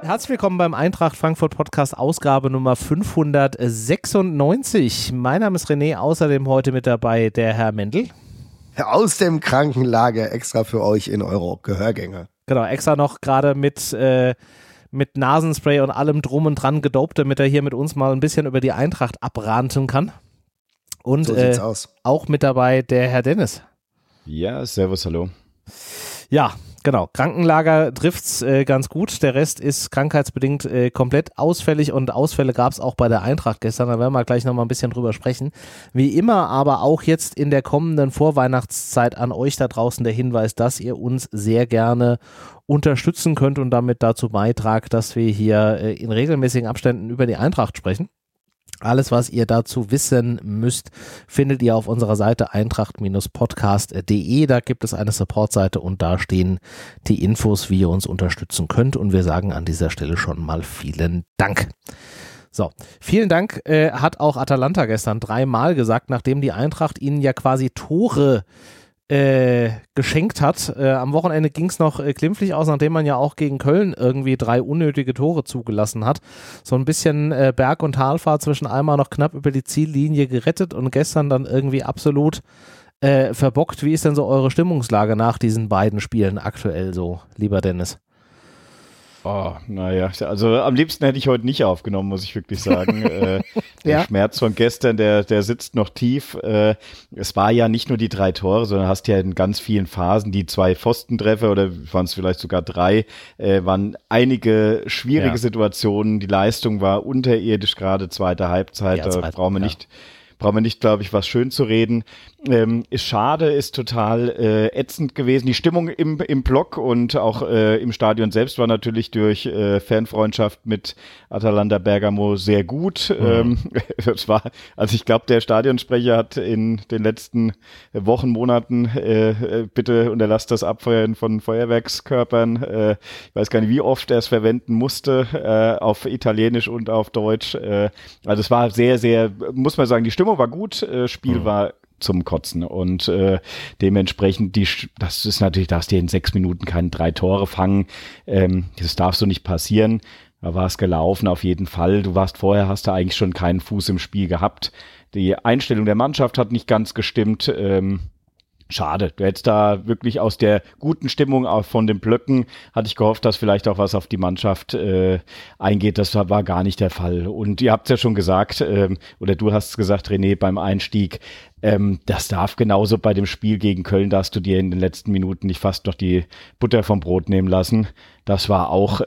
Herzlich willkommen beim Eintracht Frankfurt Podcast, Ausgabe Nummer 596. Mein Name ist René, außerdem heute mit dabei der Herr Mendel. Aus dem Krankenlager extra für euch in eure Gehörgänge. Genau, extra noch gerade mit Nasenspray und allem drum und dran gedopt, damit er hier mit uns mal ein bisschen über die Eintracht abranten kann. Und so sieht's aus. Auch mit dabei der Herr Dennis. Ja, servus, hallo. Ja, genau. Krankenlager trifft's ganz gut. Der Rest ist krankheitsbedingt komplett ausfällig und Ausfälle gab es auch bei der Eintracht gestern. Da werden wir gleich nochmal ein bisschen drüber sprechen. Wie immer aber auch jetzt in der kommenden Vorweihnachtszeit an euch da draußen der Hinweis, dass ihr uns sehr gerne unterstützen könnt und damit dazu beitragt, dass wir hier in regelmäßigen Abständen über die Eintracht sprechen. Alles, was ihr dazu wissen müsst, findet ihr auf unserer Seite eintracht-podcast.de. Da gibt es eine Supportseite und da stehen die Infos, wie ihr uns unterstützen könnt. Und wir sagen an dieser Stelle schon mal vielen Dank. So, vielen Dank hat auch Atalanta gestern 3-mal gesagt, nachdem die Eintracht ihnen ja quasi Tore geschenkt hat. Am Wochenende ging es noch glimpflich aus, nachdem man ja auch gegen Köln irgendwie 3 unnötige Tore zugelassen hat. So ein bisschen Berg- und Talfahrt zwischen einmal noch knapp über die Ziellinie gerettet und gestern dann irgendwie absolut verbockt. Wie ist denn so eure Stimmungslage nach diesen beiden Spielen aktuell so, lieber Dennis? Oh, naja, also am liebsten hätte ich heute nicht aufgenommen, muss ich wirklich sagen. Der Schmerz von gestern, der sitzt noch tief. Es war ja nicht nur die 3 Tore, sondern hast ja in ganz vielen Phasen die 2 Pfostentreffer oder waren es vielleicht sogar 3, waren einige schwierige Situationen. Die Leistung war unterirdisch, gerade zweite Halbzeit. Da brauchen wir nicht, glaube ich, was schön zu reden. Ist schade, ist total ätzend gewesen. Die Stimmung im Block und auch im Stadion selbst war natürlich durch Fanfreundschaft mit Atalanta Bergamo sehr gut. Das war, also ich glaube, der Stadionsprecher hat in den letzten Wochen, Monaten bitte unterlasst das Abfeuern von Feuerwerkskörpern. Ich weiß gar nicht, wie oft er es verwenden musste, auf Italienisch und auf Deutsch. Also es war sehr, sehr, muss man sagen, die Stimmung war gut, Spiel war zum Kotzen und dementsprechend, das ist natürlich, darfst du in 6 Minuten keine 3 Tore fangen, das darf so nicht passieren. Da war es gelaufen auf jeden Fall. Hast du eigentlich schon keinen Fuß im Spiel gehabt. Die Einstellung der Mannschaft hat nicht ganz gestimmt. Schade, du hättest da wirklich aus der guten Stimmung von den Blöcken, hatte ich gehofft, dass vielleicht auch was auf die Mannschaft eingeht. Das war gar nicht der Fall. Und ihr habt es ja schon gesagt, oder du hast es gesagt, René, beim Einstieg, das darf genauso bei dem Spiel gegen Köln, darfst du dir in den letzten Minuten nicht fast noch die Butter vom Brot nehmen lassen. Das war auch,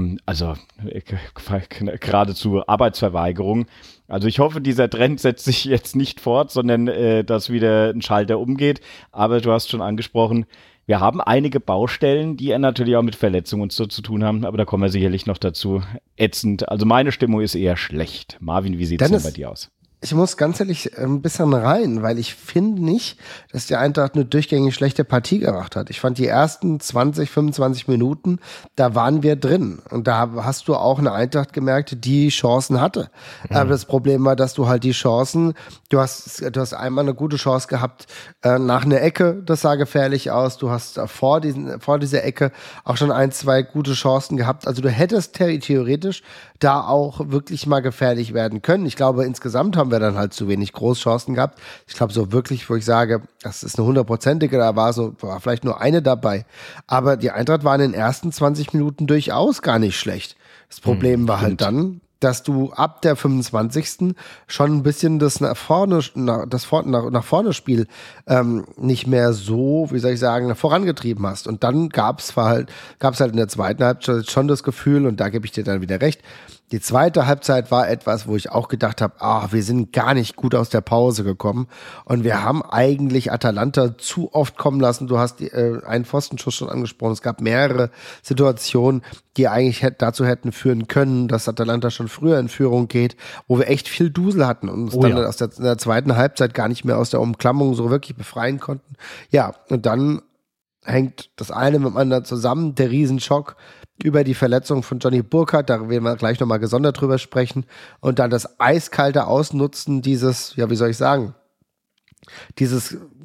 geradezu Arbeitsverweigerung. Also ich hoffe, dieser Trend setzt sich jetzt nicht fort, sondern dass wieder ein Schalter umgeht. Aber du hast schon angesprochen, wir haben einige Baustellen, die natürlich auch mit Verletzungen und so zu tun haben. Aber da kommen wir sicherlich noch dazu. Ätzend. Also meine Stimmung ist eher schlecht. Marvin, wie sieht es denn bei dir aus? Ich muss ganz ehrlich ein bisschen rein, weil ich finde nicht, dass die Eintracht eine durchgängig schlechte Partie gemacht hat. Ich fand die ersten 20, 25 Minuten, da waren wir drin. Und da hast du auch eine Eintracht gemerkt, die Chancen hatte. Aber das Problem war, dass du halt die Chancen, du hast einmal eine gute Chance gehabt nach einer Ecke, das sah gefährlich aus. Du hast vor dieser Ecke auch schon 1, 2 gute Chancen gehabt. Also du hättest theoretisch da auch wirklich mal gefährlich werden können. Ich glaube, insgesamt haben wir dann halt zu wenig Großchancen gehabt. Ich glaube, so wirklich, wo ich sage, das ist eine 100%ige, da war vielleicht nur eine dabei. Aber die Eintracht war in den ersten 20 Minuten durchaus gar nicht schlecht. Das Problem war halt dann, dass du ab der 25. schon ein bisschen das nach vorne Spiel nicht mehr so, wie soll ich sagen, vorangetrieben hast. Und dann gab's halt in der zweiten Halbzeit schon das Gefühl, und da gebe ich dir dann wieder recht, die zweite Halbzeit war etwas, wo ich auch gedacht habe, wir sind gar nicht gut aus der Pause gekommen und wir haben eigentlich Atalanta zu oft kommen lassen. Du hast einen Pfostenschuss schon angesprochen. Es gab mehrere Situationen, die eigentlich dazu hätten führen können, dass Atalanta schon früher in Führung geht, wo wir echt viel Dusel hatten und uns dann in der zweiten Halbzeit gar nicht mehr aus der Umklammerung so wirklich befreien konnten. Ja, und dann hängt das eine mit dem anderen zusammen, der Riesenschock über die Verletzung von Johnny Burkhardt, da werden wir gleich nochmal gesondert drüber sprechen, und dann das eiskalte Ausnutzen dieses, ja, wie soll ich sagen, dieses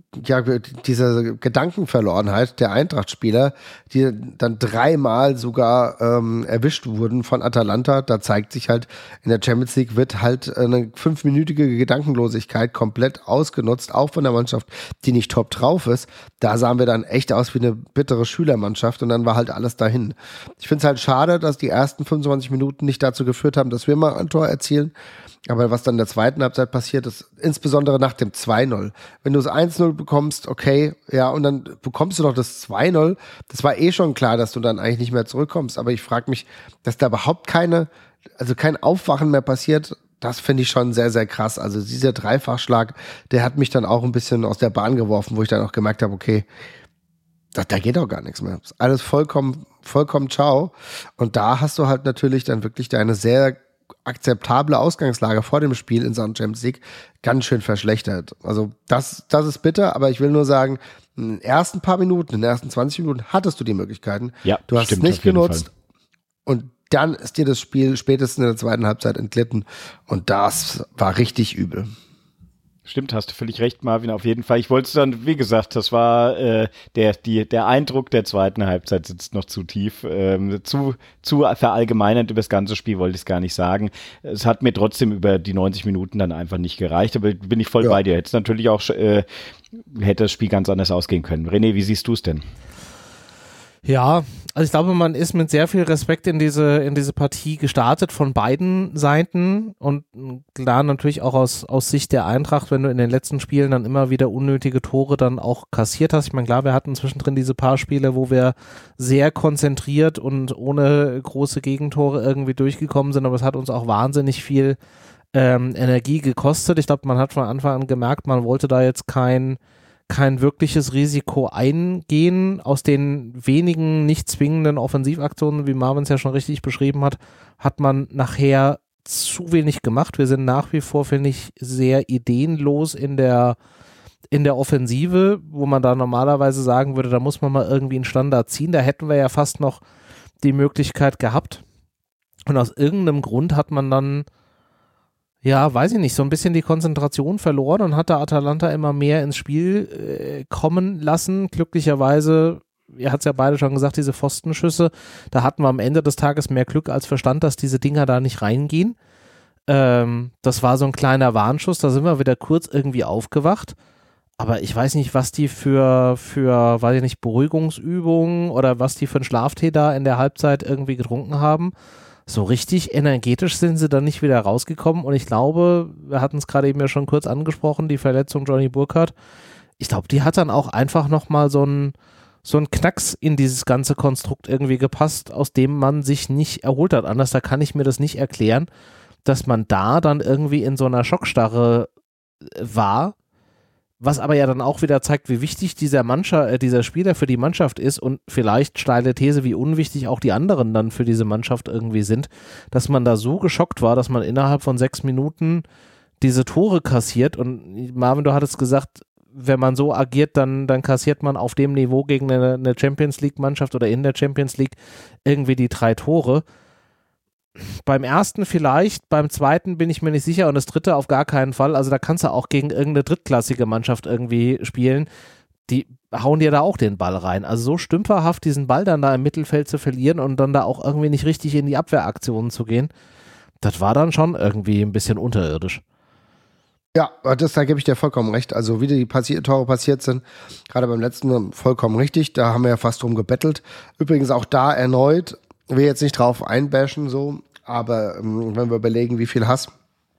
diese Gedankenverlorenheit der Eintracht-Spieler, die dann 3-mal sogar erwischt wurden von Atalanta. Da zeigt sich halt, in der Champions League wird halt eine 5-minütige Gedankenlosigkeit komplett ausgenutzt, auch von der Mannschaft, die nicht top drauf ist. Da sahen wir dann echt aus wie eine bittere Schülermannschaft und dann war halt alles dahin. Ich finde es halt schade, dass die ersten 25 Minuten nicht dazu geführt haben, dass wir mal ein Tor erzielen. Aber was dann in der zweiten Halbzeit passiert ist, insbesondere nach dem 2-0. Wenn du das 1-0 bekommst, okay, ja, und dann bekommst du noch das 2-0. Das war eh schon klar, dass du dann eigentlich nicht mehr zurückkommst. Aber ich frage mich, dass da überhaupt kein Aufwachen mehr passiert. Das finde ich schon sehr, sehr krass. Also dieser Dreifachschlag, der hat mich dann auch ein bisschen aus der Bahn geworfen, wo ich dann auch gemerkt habe, okay, da geht auch gar nichts mehr. Ist alles vollkommen ciao. Und da hast du halt natürlich dann wirklich deine sehr akzeptable Ausgangslage vor dem Spiel in Sachen Champions League ganz schön verschlechtert. Also das ist bitter, aber ich will nur sagen, in den ersten paar Minuten, in den ersten 20 Minuten hattest du die Möglichkeiten. Ja, du hast es nicht genutzt und dann ist dir das Spiel spätestens in der zweiten Halbzeit entglitten und das war richtig übel. Stimmt, hast du völlig recht, Marvin, auf jeden Fall. Ich wollte es dann, wie gesagt, das war der Eindruck der zweiten Halbzeit sitzt noch zu tief. Zu verallgemeinernd über das ganze Spiel wollte ich es gar nicht sagen. Es hat mir trotzdem über die 90 Minuten dann einfach nicht gereicht, aber bin ich voll bei dir. Hätte natürlich auch hätte das Spiel ganz anders ausgehen können. René, wie siehst du es denn? Ja, also ich glaube, man ist mit sehr viel Respekt in diese Partie gestartet von beiden Seiten und klar natürlich auch aus Sicht der Eintracht, wenn du in den letzten Spielen dann immer wieder unnötige Tore dann auch kassiert hast. Ich meine, klar, wir hatten zwischendrin diese paar Spiele, wo wir sehr konzentriert und ohne große Gegentore irgendwie durchgekommen sind, aber es hat uns auch wahnsinnig viel Energie gekostet. Ich glaube, man hat von Anfang an gemerkt, man wollte da jetzt kein wirkliches Risiko eingehen. Aus den wenigen nicht zwingenden Offensivaktionen, wie Marvin es ja schon richtig beschrieben hat, hat man nachher zu wenig gemacht. Wir sind nach wie vor, finde ich, sehr ideenlos in der Offensive, wo man da normalerweise sagen würde, da muss man mal irgendwie einen Standard ziehen. Da hätten wir ja fast noch die Möglichkeit gehabt. Und aus irgendeinem Grund hat man dann weiß ich nicht, so ein bisschen die Konzentration verloren und hat da Atalanta immer mehr ins Spiel kommen lassen. Glücklicherweise, ihr hat es ja beide schon gesagt, diese Pfostenschüsse, da hatten wir am Ende des Tages mehr Glück als Verstand, dass diese Dinger da nicht reingehen. Das war so ein kleiner Warnschuss, da sind wir wieder kurz irgendwie aufgewacht. Aber ich weiß nicht, was die für weiß ich nicht, Beruhigungsübungen oder was die für einen Schlaftee da in der Halbzeit irgendwie getrunken haben. So richtig energetisch sind sie dann nicht wieder rausgekommen und ich glaube, wir hatten es gerade eben ja schon kurz angesprochen, die Verletzung Johnny Burkhardt, ich glaube, die hat dann auch einfach nochmal so ein Knacks in dieses ganze Konstrukt irgendwie gepasst, aus dem man sich nicht erholt hat. Anders, da kann ich mir das nicht erklären, dass man da dann irgendwie in so einer Schockstarre war, was aber ja dann auch wieder zeigt, wie wichtig dieser Spieler für die Mannschaft ist und vielleicht, steile These, wie unwichtig auch die anderen dann für diese Mannschaft irgendwie sind, dass man da so geschockt war, dass man innerhalb von 6 Minuten diese Tore kassiert und Marvin, du hattest gesagt, wenn man so agiert, dann kassiert man auf dem Niveau gegen eine Champions League Mannschaft oder in der Champions League irgendwie die 3 Tore. Beim ersten vielleicht, beim zweiten bin ich mir nicht sicher und das dritte auf gar keinen Fall. Also da kannst du auch gegen irgendeine drittklassige Mannschaft irgendwie spielen. Die hauen dir da auch den Ball rein. Also so stümperhaft diesen Ball dann da im Mittelfeld zu verlieren und dann da auch irgendwie nicht richtig in die Abwehraktionen zu gehen, das war dann schon irgendwie ein bisschen unterirdisch. Ja, da gebe ich dir vollkommen recht. Also wie die Tore passiert sind, gerade beim letzten vollkommen richtig. Da haben wir ja fast drum gebettelt. Übrigens auch da erneut, will jetzt nicht drauf einbashen so, aber wenn wir überlegen, wie viel Hass,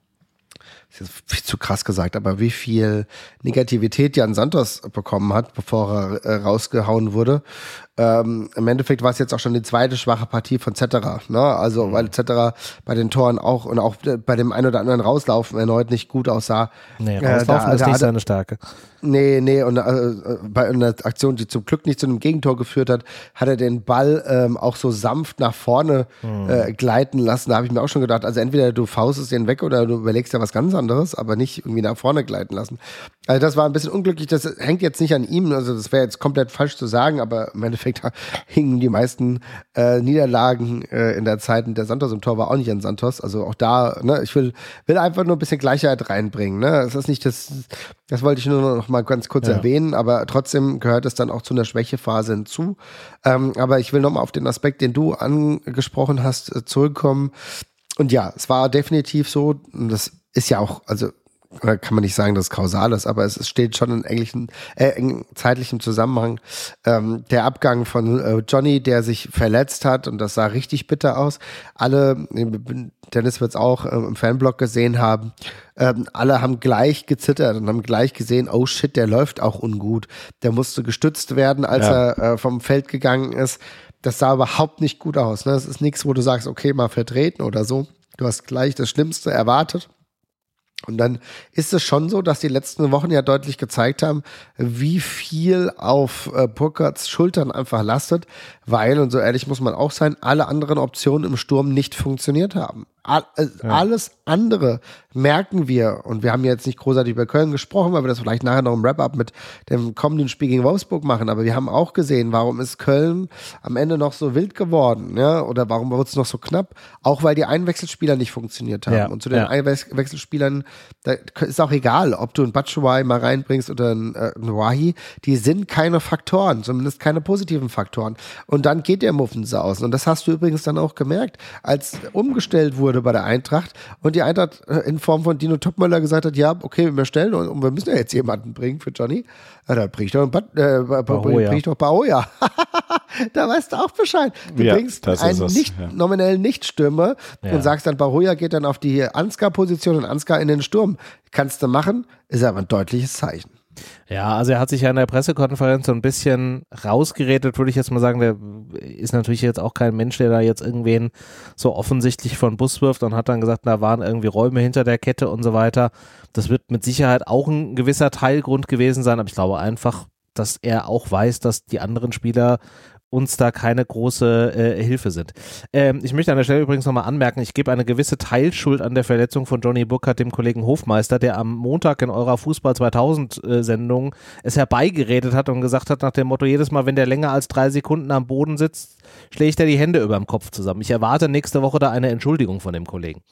ist jetzt viel zu krass gesagt, aber wie viel Negativität Jan Santos bekommen hat, bevor er rausgehauen wurde. Im Endeffekt war es jetzt auch schon die zweite schwache Partie von Zetterer, ne? Also weil Zetterer bei den Toren auch und auch bei dem einen oder anderen Rauslaufen erneut nicht gut aussah. Nee, Rauslaufen ist nicht seine Stärke. Nee, und bei einer Aktion, die zum Glück nicht zu einem Gegentor geführt hat, hat er den Ball auch so sanft nach vorne gleiten lassen. Da habe ich mir auch schon gedacht, also entweder du faustest den weg oder du überlegst ja was ganz anderes, aber nicht irgendwie nach vorne gleiten lassen. Also das war ein bisschen unglücklich, das hängt jetzt nicht an ihm, also das wäre jetzt komplett falsch zu sagen, aber im Endeffekt hingen die meisten Niederlagen in der Zeit, in der Santos im Tor war, auch nicht an Santos, also auch da, ne, ich will einfach nur ein bisschen Gleichheit reinbringen, ne, das ist nicht das wollte ich nur noch mal ganz kurz erwähnen, aber trotzdem gehört es dann auch zu einer Schwächephase hinzu, aber ich will noch mal auf den Aspekt, den du angesprochen hast, zurückkommen und ja, es war definitiv so, und das ist ja auch, also kann man nicht sagen, dass es kausal ist, aber es steht schon in zeitlichem Zusammenhang. Der Abgang von Johnny, der sich verletzt hat, und das sah richtig bitter aus. Alle, Dennis wird es auch im Fanblog gesehen haben, alle haben gleich gezittert und haben gleich gesehen, oh shit, der läuft auch ungut. Der musste gestützt werden, als er vom Feld gegangen ist. Das sah überhaupt nicht gut aus. Ne? Das ist nichts, wo du sagst, okay, mal vertreten oder so. Du hast gleich das Schlimmste erwartet. Und dann ist es schon so, dass die letzten Wochen ja deutlich gezeigt haben, wie viel auf Burkhards Schultern einfach lastet, weil, und so ehrlich muss man auch sein, alle anderen Optionen im Sturm nicht funktioniert haben. Alles andere merken wir, und wir haben jetzt nicht großartig über Köln gesprochen, weil wir das vielleicht nachher noch im Wrap-Up mit dem kommenden Spiel gegen Wolfsburg machen, aber wir haben auch gesehen, warum ist Köln am Ende noch so wild geworden, ja, oder warum wird es noch so knapp, auch weil die Einwechselspieler nicht funktioniert haben. Und zu den Einwechselspielern, da ist auch egal, ob du einen Batshuayi mal reinbringst oder einen Wahi, die sind keine Faktoren, zumindest keine positiven Faktoren. Und dann geht der Muffens aus. Und das hast du übrigens dann auch gemerkt, als umgestellt wurde bei der Eintracht und die Eintracht in Form von Dino Topmöller gesagt hat, ja, okay, wir stellen und wir müssen ja jetzt jemanden bringen für Johnny. Ja, da bring ich doch Bahoja. Da weißt du auch Bescheid. Du bringst einen nominellen Nichtstürmer und sagst dann, Bahoja geht dann auf die Ansgar-Position und Ansgar in den Sturm. Kannst du machen, ist aber ein deutliches Zeichen. Ja, also er hat sich ja in der Pressekonferenz so ein bisschen rausgeredet, würde ich jetzt mal sagen. Der ist natürlich jetzt auch kein Mensch, der da jetzt irgendwen so offensichtlich von Bus wirft und hat dann gesagt, da waren irgendwie Räume hinter der Kette und so weiter. Das wird mit Sicherheit auch ein gewisser Teilgrund gewesen sein, aber ich glaube einfach, dass er auch weiß, dass die anderen Spieler uns da keine große Hilfe sind. Ich möchte an der Stelle übrigens nochmal anmerken, ich gebe eine gewisse Teilschuld an der Verletzung von Johnny Burkhardt dem Kollegen Hofmeister, der am Montag in eurer Fußball 2000 Sendung es herbeigeredet hat und gesagt hat nach dem Motto, jedes Mal, wenn der länger als 3 Sekunden am Boden sitzt, schlägt er die Hände über dem Kopf zusammen. Ich erwarte nächste Woche da eine Entschuldigung von dem Kollegen.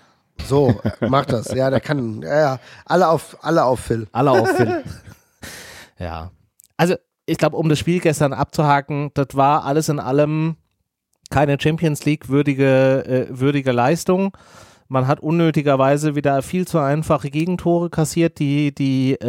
So, mach das. Ja, der kann, alle auf Phil. Alle auf Phil. Ja. Also, ich glaube, um das Spiel gestern abzuhaken, das war alles in allem keine Champions League würdige Leistung. Man hat unnötigerweise wieder viel zu einfache Gegentore kassiert. Die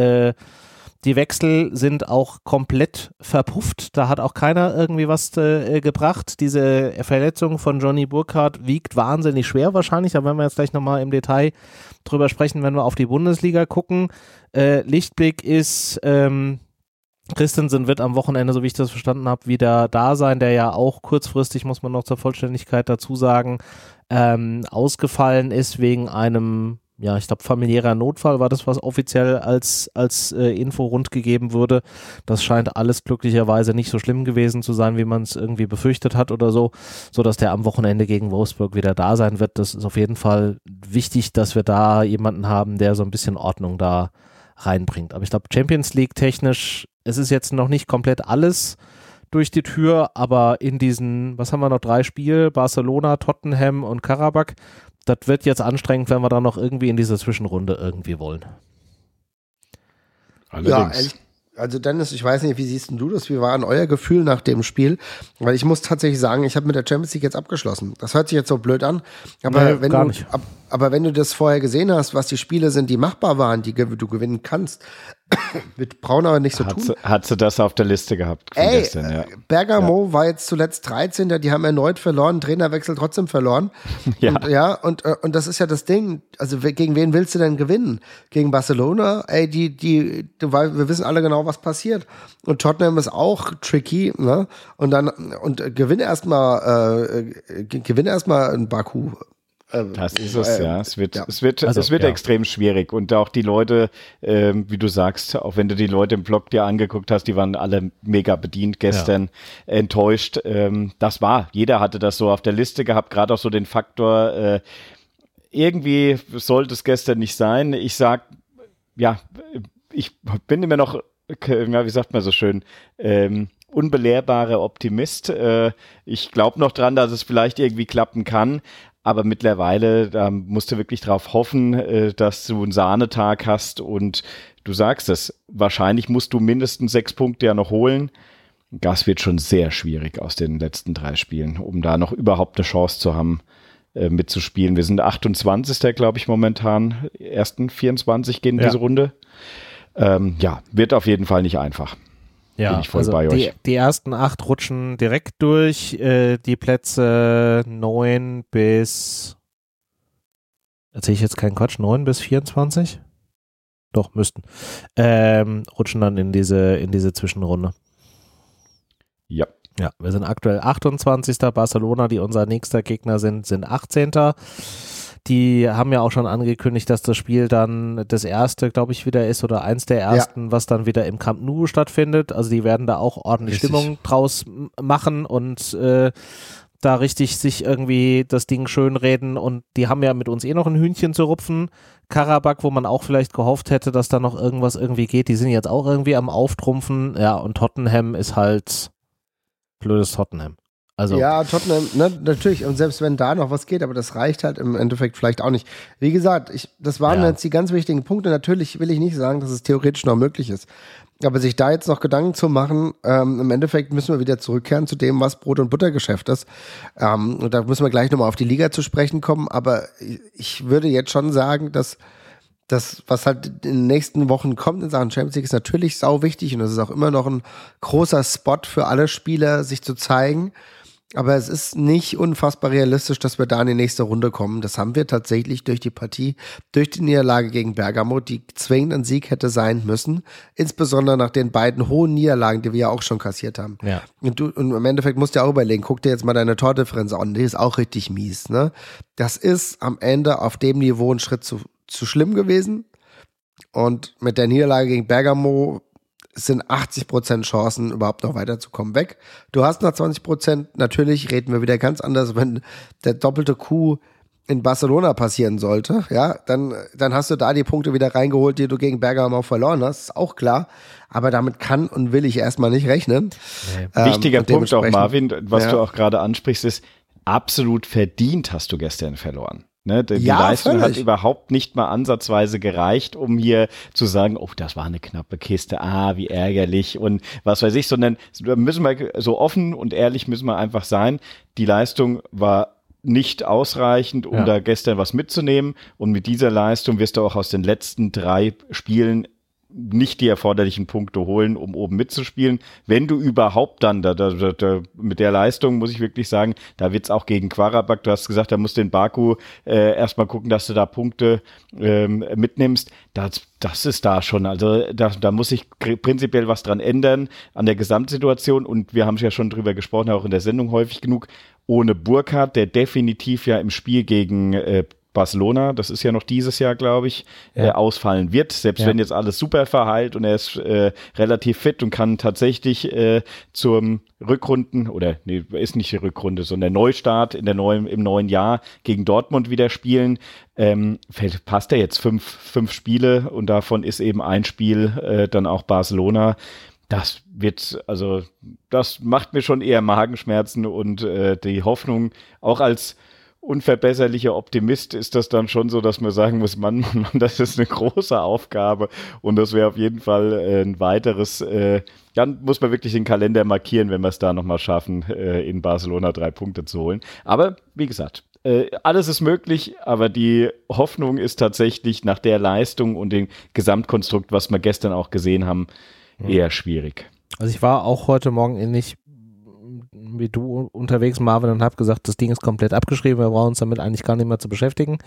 Wechsel sind auch komplett verpufft. Da hat auch keiner irgendwie was gebracht. Diese Verletzung von Johnny Burkhardt wiegt wahnsinnig schwer wahrscheinlich. Da werden wir jetzt gleich nochmal im Detail drüber sprechen, wenn wir auf die Bundesliga gucken. Lichtblick ist Christensen wird am Wochenende, so wie ich das verstanden habe, wieder da sein, der ja auch kurzfristig, muss man noch zur Vollständigkeit dazu sagen, ausgefallen ist wegen einem, ja, ich glaube, familiärer Notfall war das, was offiziell als Info rundgegeben wurde. Das scheint alles glücklicherweise nicht so schlimm gewesen zu sein, wie man es irgendwie befürchtet hat oder so, sodass der am Wochenende gegen Wolfsburg wieder da sein wird. Das ist auf jeden Fall wichtig, dass wir da jemanden haben, der so ein bisschen Ordnung da reinbringt. Aber ich glaube, Champions League technisch, es ist jetzt noch nicht komplett alles durch die Tür, aber in diesen, was haben wir noch, 3 Spiele, Barcelona, Tottenham und Karabakh, das wird jetzt anstrengend, wenn wir da noch irgendwie in diese Zwischenrunde irgendwie wollen. Allerdings. Ja, also Dennis, ich weiß nicht, wie siehst du das? Wie war denn euer Gefühl nach dem Spiel? Weil ich muss tatsächlich sagen, ich habe mit der Champions League jetzt abgeschlossen. Das hört sich jetzt so blöd an, aber nee, gar nicht. Aber wenn du das vorher gesehen hast, was die Spiele sind, die machbar waren, die du gewinnen kannst, mit Braunauer nicht so tun. Hat sie das auf der Liste gehabt? Gestern, ja. Bergamo war jetzt zuletzt 13. Die haben erneut verloren, Trainerwechsel trotzdem verloren. Und das ist ja das Ding. Also gegen wen willst du denn gewinnen? Gegen Barcelona? Wir wissen alle genau, was passiert. Und Tottenham ist auch tricky, ne? Gewinne erstmal in Baku. Das ist es, ja. Es wird extrem schwierig. Und auch die Leute, wie du sagst, auch wenn du die Leute im Blog dir angeguckt hast, die waren alle mega bedient gestern, enttäuscht. Jeder hatte das so auf der Liste gehabt, gerade auch so den Faktor, irgendwie sollte es gestern nicht sein. Ich sag, ich bin immer noch, ja, wie sagt man so schön, unbelehrbarer Optimist. Ich glaube noch dran, dass es vielleicht irgendwie klappen kann. Aber mittlerweile, da musst du wirklich drauf hoffen, dass du einen Sahnetag hast und du sagst es, wahrscheinlich musst du mindestens 6 Punkte ja noch holen. Das wird schon sehr schwierig aus den letzten 3 Spielen, um da noch überhaupt eine Chance zu haben, mitzuspielen. Wir sind 28. glaube ich momentan, ersten 24 gehen diese Runde. Wird auf jeden Fall nicht einfach. Ja, bin ich voll also bei euch. Die ersten 8 rutschen direkt durch, die Plätze 9 bis, erzähle ich jetzt keinen Quatsch, 9 bis 24? Doch, müssten. Rutschen dann in diese Zwischenrunde. Ja. Ja, wir sind aktuell 28. Barcelona, die unser nächster Gegner sind 18. Die haben ja auch schon angekündigt, dass das Spiel dann das erste, glaube ich, wieder ist oder eins der ersten, was dann wieder im Camp Nou stattfindet. Also die werden da auch ordentlich Stimmung draus machen und da richtig sich irgendwie das Ding schönreden. Und die haben ja mit uns noch ein Hühnchen zu rupfen. Karabakh, wo man auch vielleicht gehofft hätte, dass da noch irgendwas irgendwie geht, die sind jetzt auch irgendwie am Auftrumpfen. Ja, und Tottenham ist halt blödes Tottenham. Also. Ja, Tottenham, ne, natürlich, und selbst wenn da noch was geht, aber das reicht halt im Endeffekt vielleicht auch nicht. Wie gesagt, das waren jetzt die ganz wichtigen Punkte. Natürlich will ich nicht sagen, dass es theoretisch noch möglich ist. Aber sich da jetzt noch Gedanken zu machen, im Endeffekt müssen wir wieder zurückkehren zu dem, was Brot- und Buttergeschäft ist. Und da müssen wir gleich nochmal auf die Liga zu sprechen kommen. Aber ich würde jetzt schon sagen, dass das, was halt in den nächsten Wochen kommt in Sachen Champions League, ist natürlich sau wichtig. Und das ist auch immer noch ein großer Spot für alle Spieler, sich zu zeigen. Aber es ist nicht unfassbar realistisch, dass wir da in die nächste Runde kommen. Das haben wir tatsächlich durch die Partie, durch die Niederlage gegen Bergamo, die zwingend ein Sieg hätte sein müssen. Insbesondere nach den beiden hohen Niederlagen, die wir ja auch schon kassiert haben. Ja. Und im Endeffekt musst du ja auch überlegen, guck dir jetzt mal deine Tordifferenz an, die ist auch richtig mies, ne? Das ist am Ende auf dem Niveau ein Schritt zu schlimm gewesen. Und mit der Niederlage gegen Bergamo sind 80% Chancen, überhaupt noch weiterzukommen, weg. Du hast noch 20%, natürlich reden wir wieder ganz anders, wenn der doppelte Coup in Barcelona passieren sollte, ja, dann hast du da die Punkte wieder reingeholt, die du gegen Bergamo verloren hast, ist auch klar, aber damit kann und will ich erstmal nicht rechnen. Nee. Wichtiger Punkt auch, Marvin, was du auch gerade ansprichst, ist, absolut verdient hast du gestern verloren. Ne, die Leistung hat überhaupt nicht mal ansatzweise gereicht, um hier zu sagen, oh, das war eine knappe Kiste, wie ärgerlich und was weiß ich, sondern da müssen wir so offen und ehrlich müssen wir einfach sein, die Leistung war nicht ausreichend, um da gestern was mitzunehmen und mit dieser Leistung wirst du auch aus den letzten 3 Spielen nicht die erforderlichen Punkte holen, um oben mitzuspielen. Wenn du überhaupt dann, mit der Leistung, muss ich wirklich sagen, da wird's auch gegen Qarabağ, du hast gesagt, da musst du in Baku erstmal gucken, dass du da Punkte mitnimmst. Das ist da schon, also da muss sich prinzipiell was dran ändern an der Gesamtsituation und wir haben es ja schon drüber gesprochen, auch in der Sendung häufig genug, ohne Burkhardt, der definitiv ja im Spiel gegen Barcelona, das ist ja noch dieses Jahr, glaube ich, ausfallen wird. Selbst wenn jetzt alles super verheilt und er ist relativ fit und kann tatsächlich zum Rückrunden, ist nicht die Rückrunde, sondern der Neustart im neuen Jahr gegen Dortmund wieder spielen, passt er jetzt 5 Spiele und davon ist eben ein Spiel dann auch Barcelona. Das macht mir schon eher Magenschmerzen und die Hoffnung, auch als unverbesserlicher Optimist ist das dann schon so, dass man sagen muss, Mann, das ist eine große Aufgabe und das wäre auf jeden Fall ein weiteres, dann muss man wirklich den Kalender markieren, wenn wir es da nochmal schaffen, in Barcelona 3 Punkte zu holen. Aber wie gesagt, alles ist möglich, aber die Hoffnung ist tatsächlich nach der Leistung und dem Gesamtkonstrukt, was wir gestern auch gesehen haben, eher schwierig. Also ich war auch heute Morgen ähnlich wie du unterwegs, Marvin, und habe gesagt, das Ding ist komplett abgeschrieben, wir brauchen uns damit eigentlich gar nicht mehr zu beschäftigen.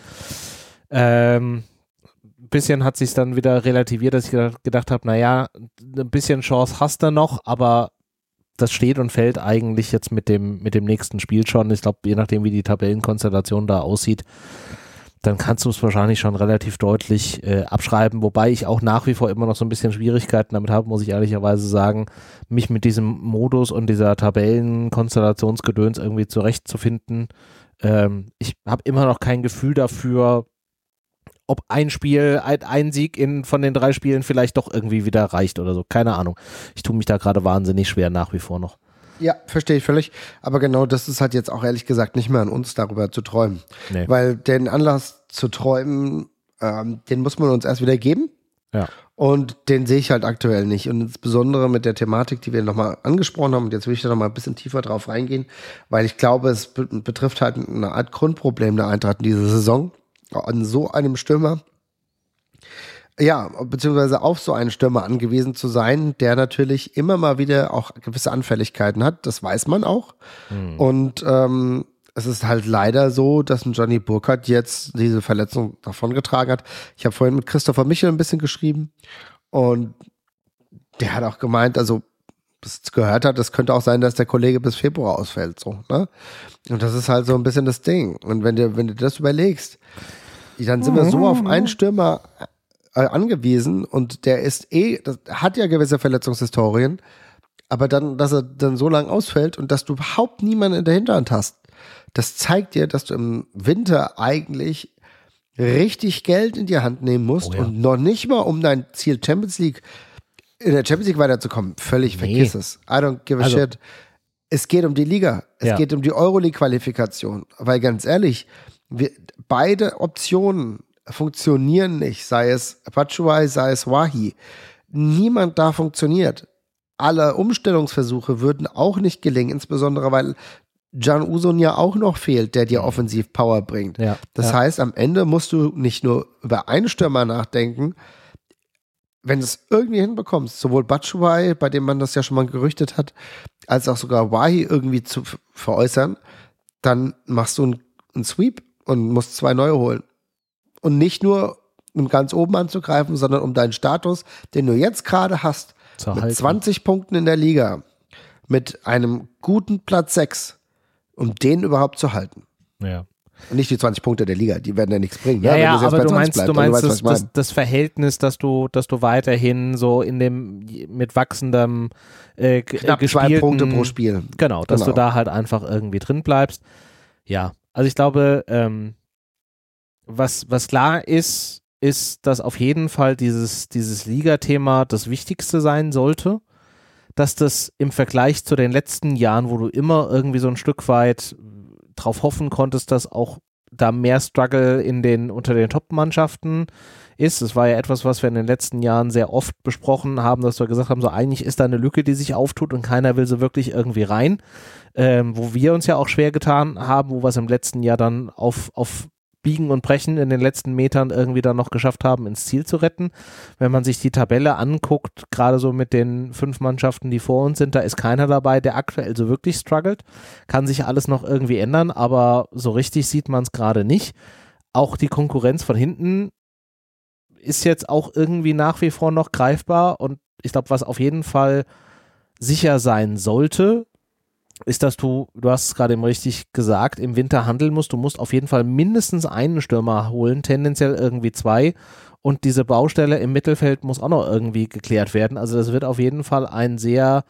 Bisschen hat sich dann wieder relativiert, dass ich gedacht habe, naja, ein bisschen Chance hast du noch, aber das steht und fällt eigentlich jetzt mit dem nächsten Spiel schon. Ich glaube, je nachdem, wie die Tabellenkonstellation da aussieht, dann kannst du es wahrscheinlich schon relativ deutlich abschreiben, wobei ich auch nach wie vor immer noch so ein bisschen Schwierigkeiten damit habe, muss ich ehrlicherweise sagen, mich mit diesem Modus und dieser Tabellenkonstellationsgedöns irgendwie zurechtzufinden. Ich habe immer noch kein Gefühl dafür, ob ein Sieg von den 3 Spielen vielleicht doch irgendwie wieder reicht oder so. Keine Ahnung. Ich tue mich da gerade wahnsinnig schwer nach wie vor noch. Ja, verstehe ich völlig. Aber genau das ist halt jetzt auch ehrlich gesagt nicht mehr an uns, darüber zu träumen. Nee. Weil den Anlass zu träumen, den muss man uns erst wieder geben. Ja. Und den sehe ich halt aktuell nicht. Und insbesondere mit der Thematik, die wir nochmal angesprochen haben, und jetzt will ich da nochmal ein bisschen tiefer drauf reingehen, weil ich glaube, es betrifft halt eine Art Grundproblem der Eintracht in dieser Saison. An so einem Stürmer, ja, beziehungsweise auf so einen Stürmer angewiesen zu sein, der natürlich immer mal wieder auch gewisse Anfälligkeiten hat, das weiß man auch. Und es ist halt leider so, dass ein Johnny Burkhardt jetzt diese Verletzung davongetragen hat. Ich habe vorhin mit Christopher Michel ein bisschen geschrieben und der hat auch gemeint, also bis es gehört hat, es könnte auch sein, dass der Kollege bis Februar ausfällt. So, ne? Und das ist halt so ein bisschen das Ding. Und wenn du das überlegst, dann sind wir so auf einen Stürmer angewiesen und der ist hat ja gewisse Verletzungshistorien, aber dann, dass er dann so lang ausfällt und dass du überhaupt niemanden in der Hinterhand hast, das zeigt dir, dass du im Winter eigentlich richtig Geld in die Hand nehmen musst und noch nicht mal um dein Ziel in der Champions League weiterzukommen. Völlig vergiss es. I don't give a shit. Es geht um die Liga. Es geht um die Euroleague-Qualifikation. Weil ganz ehrlich, beide Optionen funktionieren nicht. Sei es Batshuayi, sei es Wahi. Niemand da funktioniert. Alle Umstellungsversuche würden auch nicht gelingen, insbesondere weil Can Uzun ja auch noch fehlt, der dir offensiv Power bringt. Ja, das heißt, am Ende musst du nicht nur über einen Stürmer nachdenken, wenn du es irgendwie hinbekommst, sowohl Batshuayi, bei dem man das ja schon mal gerüchtet hat, als auch sogar Wahi irgendwie zu veräußern, dann machst du einen Sweep und musst 2 neue holen. Und nicht nur, um ganz oben anzugreifen, sondern um deinen Status, den du jetzt gerade hast, mit 20 Punkten in der Liga, mit einem guten Platz 6, um den überhaupt zu halten. Ja. Und nicht die 20 Punkte der Liga, die werden ja nichts bringen. Ja, ne? ja, aber du meinst das Verhältnis, dass du weiterhin so mit wachsendem knapp 2 Punkte pro Spiel. Genau, dass du da halt einfach irgendwie drin bleibst. Ja, also ich glaube, was klar ist, dass auf jeden Fall dieses Liga-Thema das Wichtigste sein sollte, dass das im Vergleich zu den letzten Jahren, wo du immer irgendwie so ein Stück weit drauf hoffen konntest, dass auch da mehr Struggle unter den Top-Mannschaften ist. Das war ja etwas, was wir in den letzten Jahren sehr oft besprochen haben, dass wir gesagt haben, so eigentlich ist da eine Lücke, die sich auftut und keiner will so wirklich irgendwie rein. Wo wir uns ja auch schwer getan haben, wo wir es im letzten Jahr dann auf Biegen und Brechen in den letzten Metern irgendwie dann noch geschafft haben, ins Ziel zu retten. Wenn man sich die Tabelle anguckt, gerade so mit den 5 Mannschaften, die vor uns sind, da ist keiner dabei, der aktuell so wirklich struggelt. Kann sich alles noch irgendwie ändern, aber so richtig sieht man es gerade nicht. Auch die Konkurrenz von hinten ist jetzt auch irgendwie nach wie vor noch greifbar und ich glaube, was auf jeden Fall sicher sein sollte, ist, dass du hast es gerade eben richtig gesagt, im Winter handeln musst. Du musst auf jeden Fall mindestens einen Stürmer holen, tendenziell irgendwie 2. Und diese Baustelle im Mittelfeld muss auch noch irgendwie geklärt werden. Also das wird auf jeden Fall ein sehr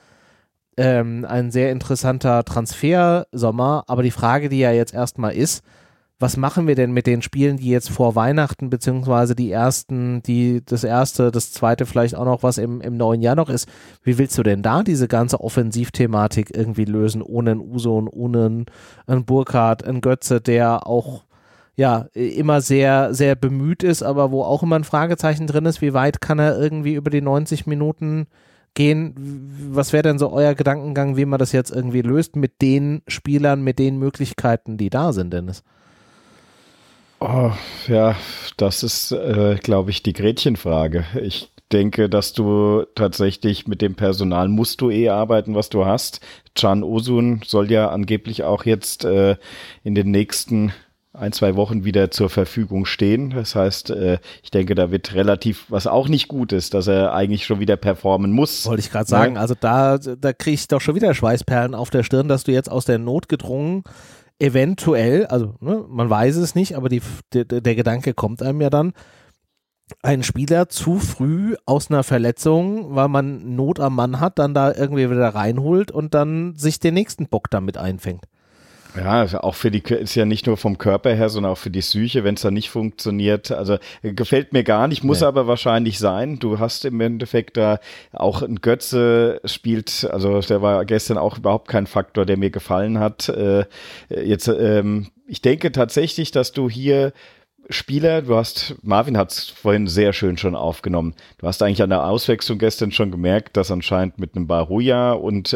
interessanter Transfersommer. Aber die Frage, die ja jetzt erstmal ist, was machen wir denn mit den Spielen, die jetzt vor Weihnachten, beziehungsweise das erste, das zweite vielleicht auch noch, was im neuen Jahr noch ist. Wie willst du denn da diese ganze Offensivthematik irgendwie lösen, ohne einen Uzun, ohne einen Burkhardt, einen Götze, der auch ja immer sehr, sehr bemüht ist, aber wo auch immer ein Fragezeichen drin ist, wie weit kann er irgendwie über die 90 Minuten gehen? Was wäre denn so euer Gedankengang, wie man das jetzt irgendwie löst mit den Spielern, mit den Möglichkeiten, die da sind, Dennis? Oh, ja, das ist, glaube ich, die Gretchenfrage. Ich denke, dass du tatsächlich mit dem Personal musst du arbeiten, was du hast. Can Uzun soll ja angeblich auch jetzt in den nächsten 1-2 Wochen wieder zur Verfügung stehen. Das heißt, ich denke, da wird relativ, was auch nicht gut ist, dass er eigentlich schon wieder performen muss. Wollte ich gerade sagen, also da kriege ich doch schon wieder Schweißperlen auf der Stirn, dass du jetzt aus der Not gedrungen eventuell, also man weiß es nicht, aber der Gedanke kommt einem ja dann, einen Spieler zu früh aus einer Verletzung, weil man Not am Mann hat, dann da irgendwie wieder reinholt und dann sich den nächsten Bock damit einfängt. Ja, auch ist ja nicht nur vom Körper her, sondern auch für die Psyche, wenn es da nicht funktioniert. Also gefällt mir gar nicht, muss aber wahrscheinlich sein. Du hast im Endeffekt da auch ein Götze spielt, also der war gestern auch überhaupt kein Faktor, der mir gefallen hat. Ich denke tatsächlich, dass du hier Spieler, Marvin hat es vorhin sehr schön schon aufgenommen. Du hast eigentlich an der Auswechslung gestern schon gemerkt, dass anscheinend mit einem Baruja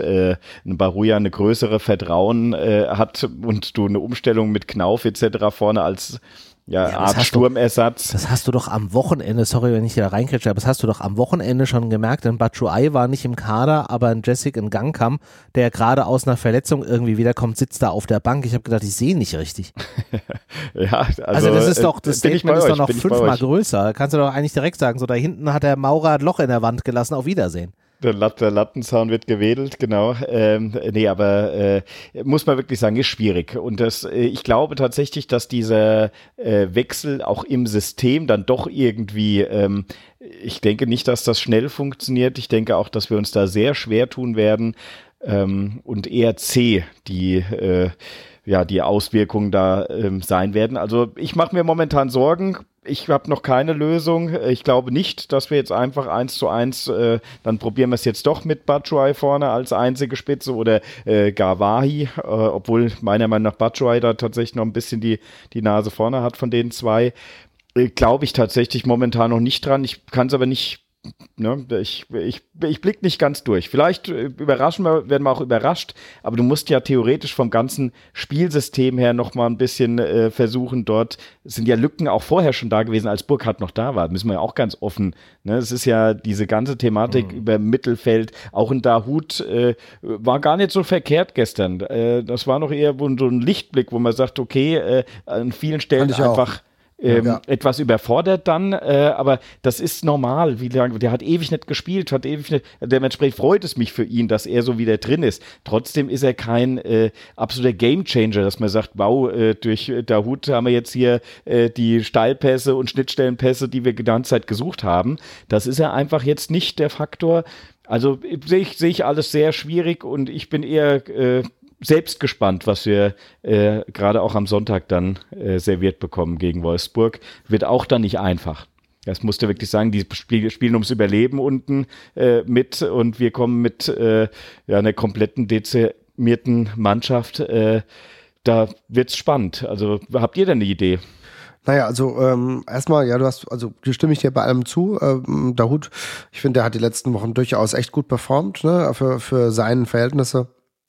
eine größere Vertrauen hat und du eine Umstellung mit Knauf etc. vorne als Art Sturmersatz. Das hast du doch am Wochenende, sorry, wenn ich hier reinkretsche, aber das hast du doch am Wochenende schon gemerkt, denn Batshuayi war nicht im Kader, aber ein Jessic Ngangam, der gerade aus einer Verletzung irgendwie wiederkommt, sitzt da auf der Bank. Ich habe gedacht, ich sehe nicht richtig. Ja, also das ist doch, das Statement ist doch noch 5-mal größer. Da kannst du doch eigentlich direkt sagen, so da hinten hat der Maurer ein Loch in der Wand gelassen, auf Wiedersehen. Der Lattenzaun wird gewedelt, genau. Aber muss man wirklich sagen, ist schwierig. Und ich glaube tatsächlich, dass dieser Wechsel auch im System dann doch irgendwie, ich denke nicht, dass das schnell funktioniert. Ich denke auch, dass wir uns da sehr schwer tun werden und eher zäh die Auswirkungen da sein werden. Also ich mache mir momentan Sorgen. Ich habe noch keine Lösung. Ich glaube nicht, dass wir jetzt einfach 1:1, dann probieren wir es jetzt doch mit Batshuayi vorne als einzige Spitze oder gar Wahi, obwohl meiner Meinung nach Batshuayi da tatsächlich noch ein bisschen die Nase vorne hat von den zwei. Glaube ich tatsächlich momentan noch nicht dran. Ich kann es aber nicht. Ne, ich blick nicht ganz durch. Vielleicht werden wir auch überrascht, aber du musst ja theoretisch vom ganzen Spielsystem her noch mal ein bisschen versuchen. Dort sind ja Lücken auch vorher schon da gewesen, als Burkhardt noch da war. Müssen wir ja auch ganz offen. Ne, es ist ja diese ganze Thematik über Mittelfeld. Auch in Dahoud war gar nicht so verkehrt gestern. Das war noch eher so ein Lichtblick, wo man sagt, okay, an vielen Stellen einfach etwas überfordert dann, aber das ist normal. Wie lange? Der hat ewig nicht gespielt, dementsprechend freut es mich für ihn, dass er so wieder drin ist. Trotzdem ist er kein absoluter Gamechanger, dass man sagt, wow, durch Dahoud haben wir jetzt hier die Steilpässe und Schnittstellenpässe, die wir die ganze Zeit gesucht haben. Das ist ja einfach jetzt nicht der Faktor. Also sehe ich alles sehr schwierig und ich bin eher selbst gespannt, was wir gerade auch am Sonntag dann serviert bekommen gegen Wolfsburg. Wird auch dann nicht einfach. Das musst du wirklich sagen, die spielen ums Überleben unten mit und wir kommen mit einer kompletten dezimierten Mannschaft. Da wird's spannend. Also habt ihr denn eine Idee? Naja, also erstmal, stimme ich dir bei allem zu. Dahoud, ich finde, der hat die letzten Wochen durchaus echt gut performt, ne, für seine Verhältnisse.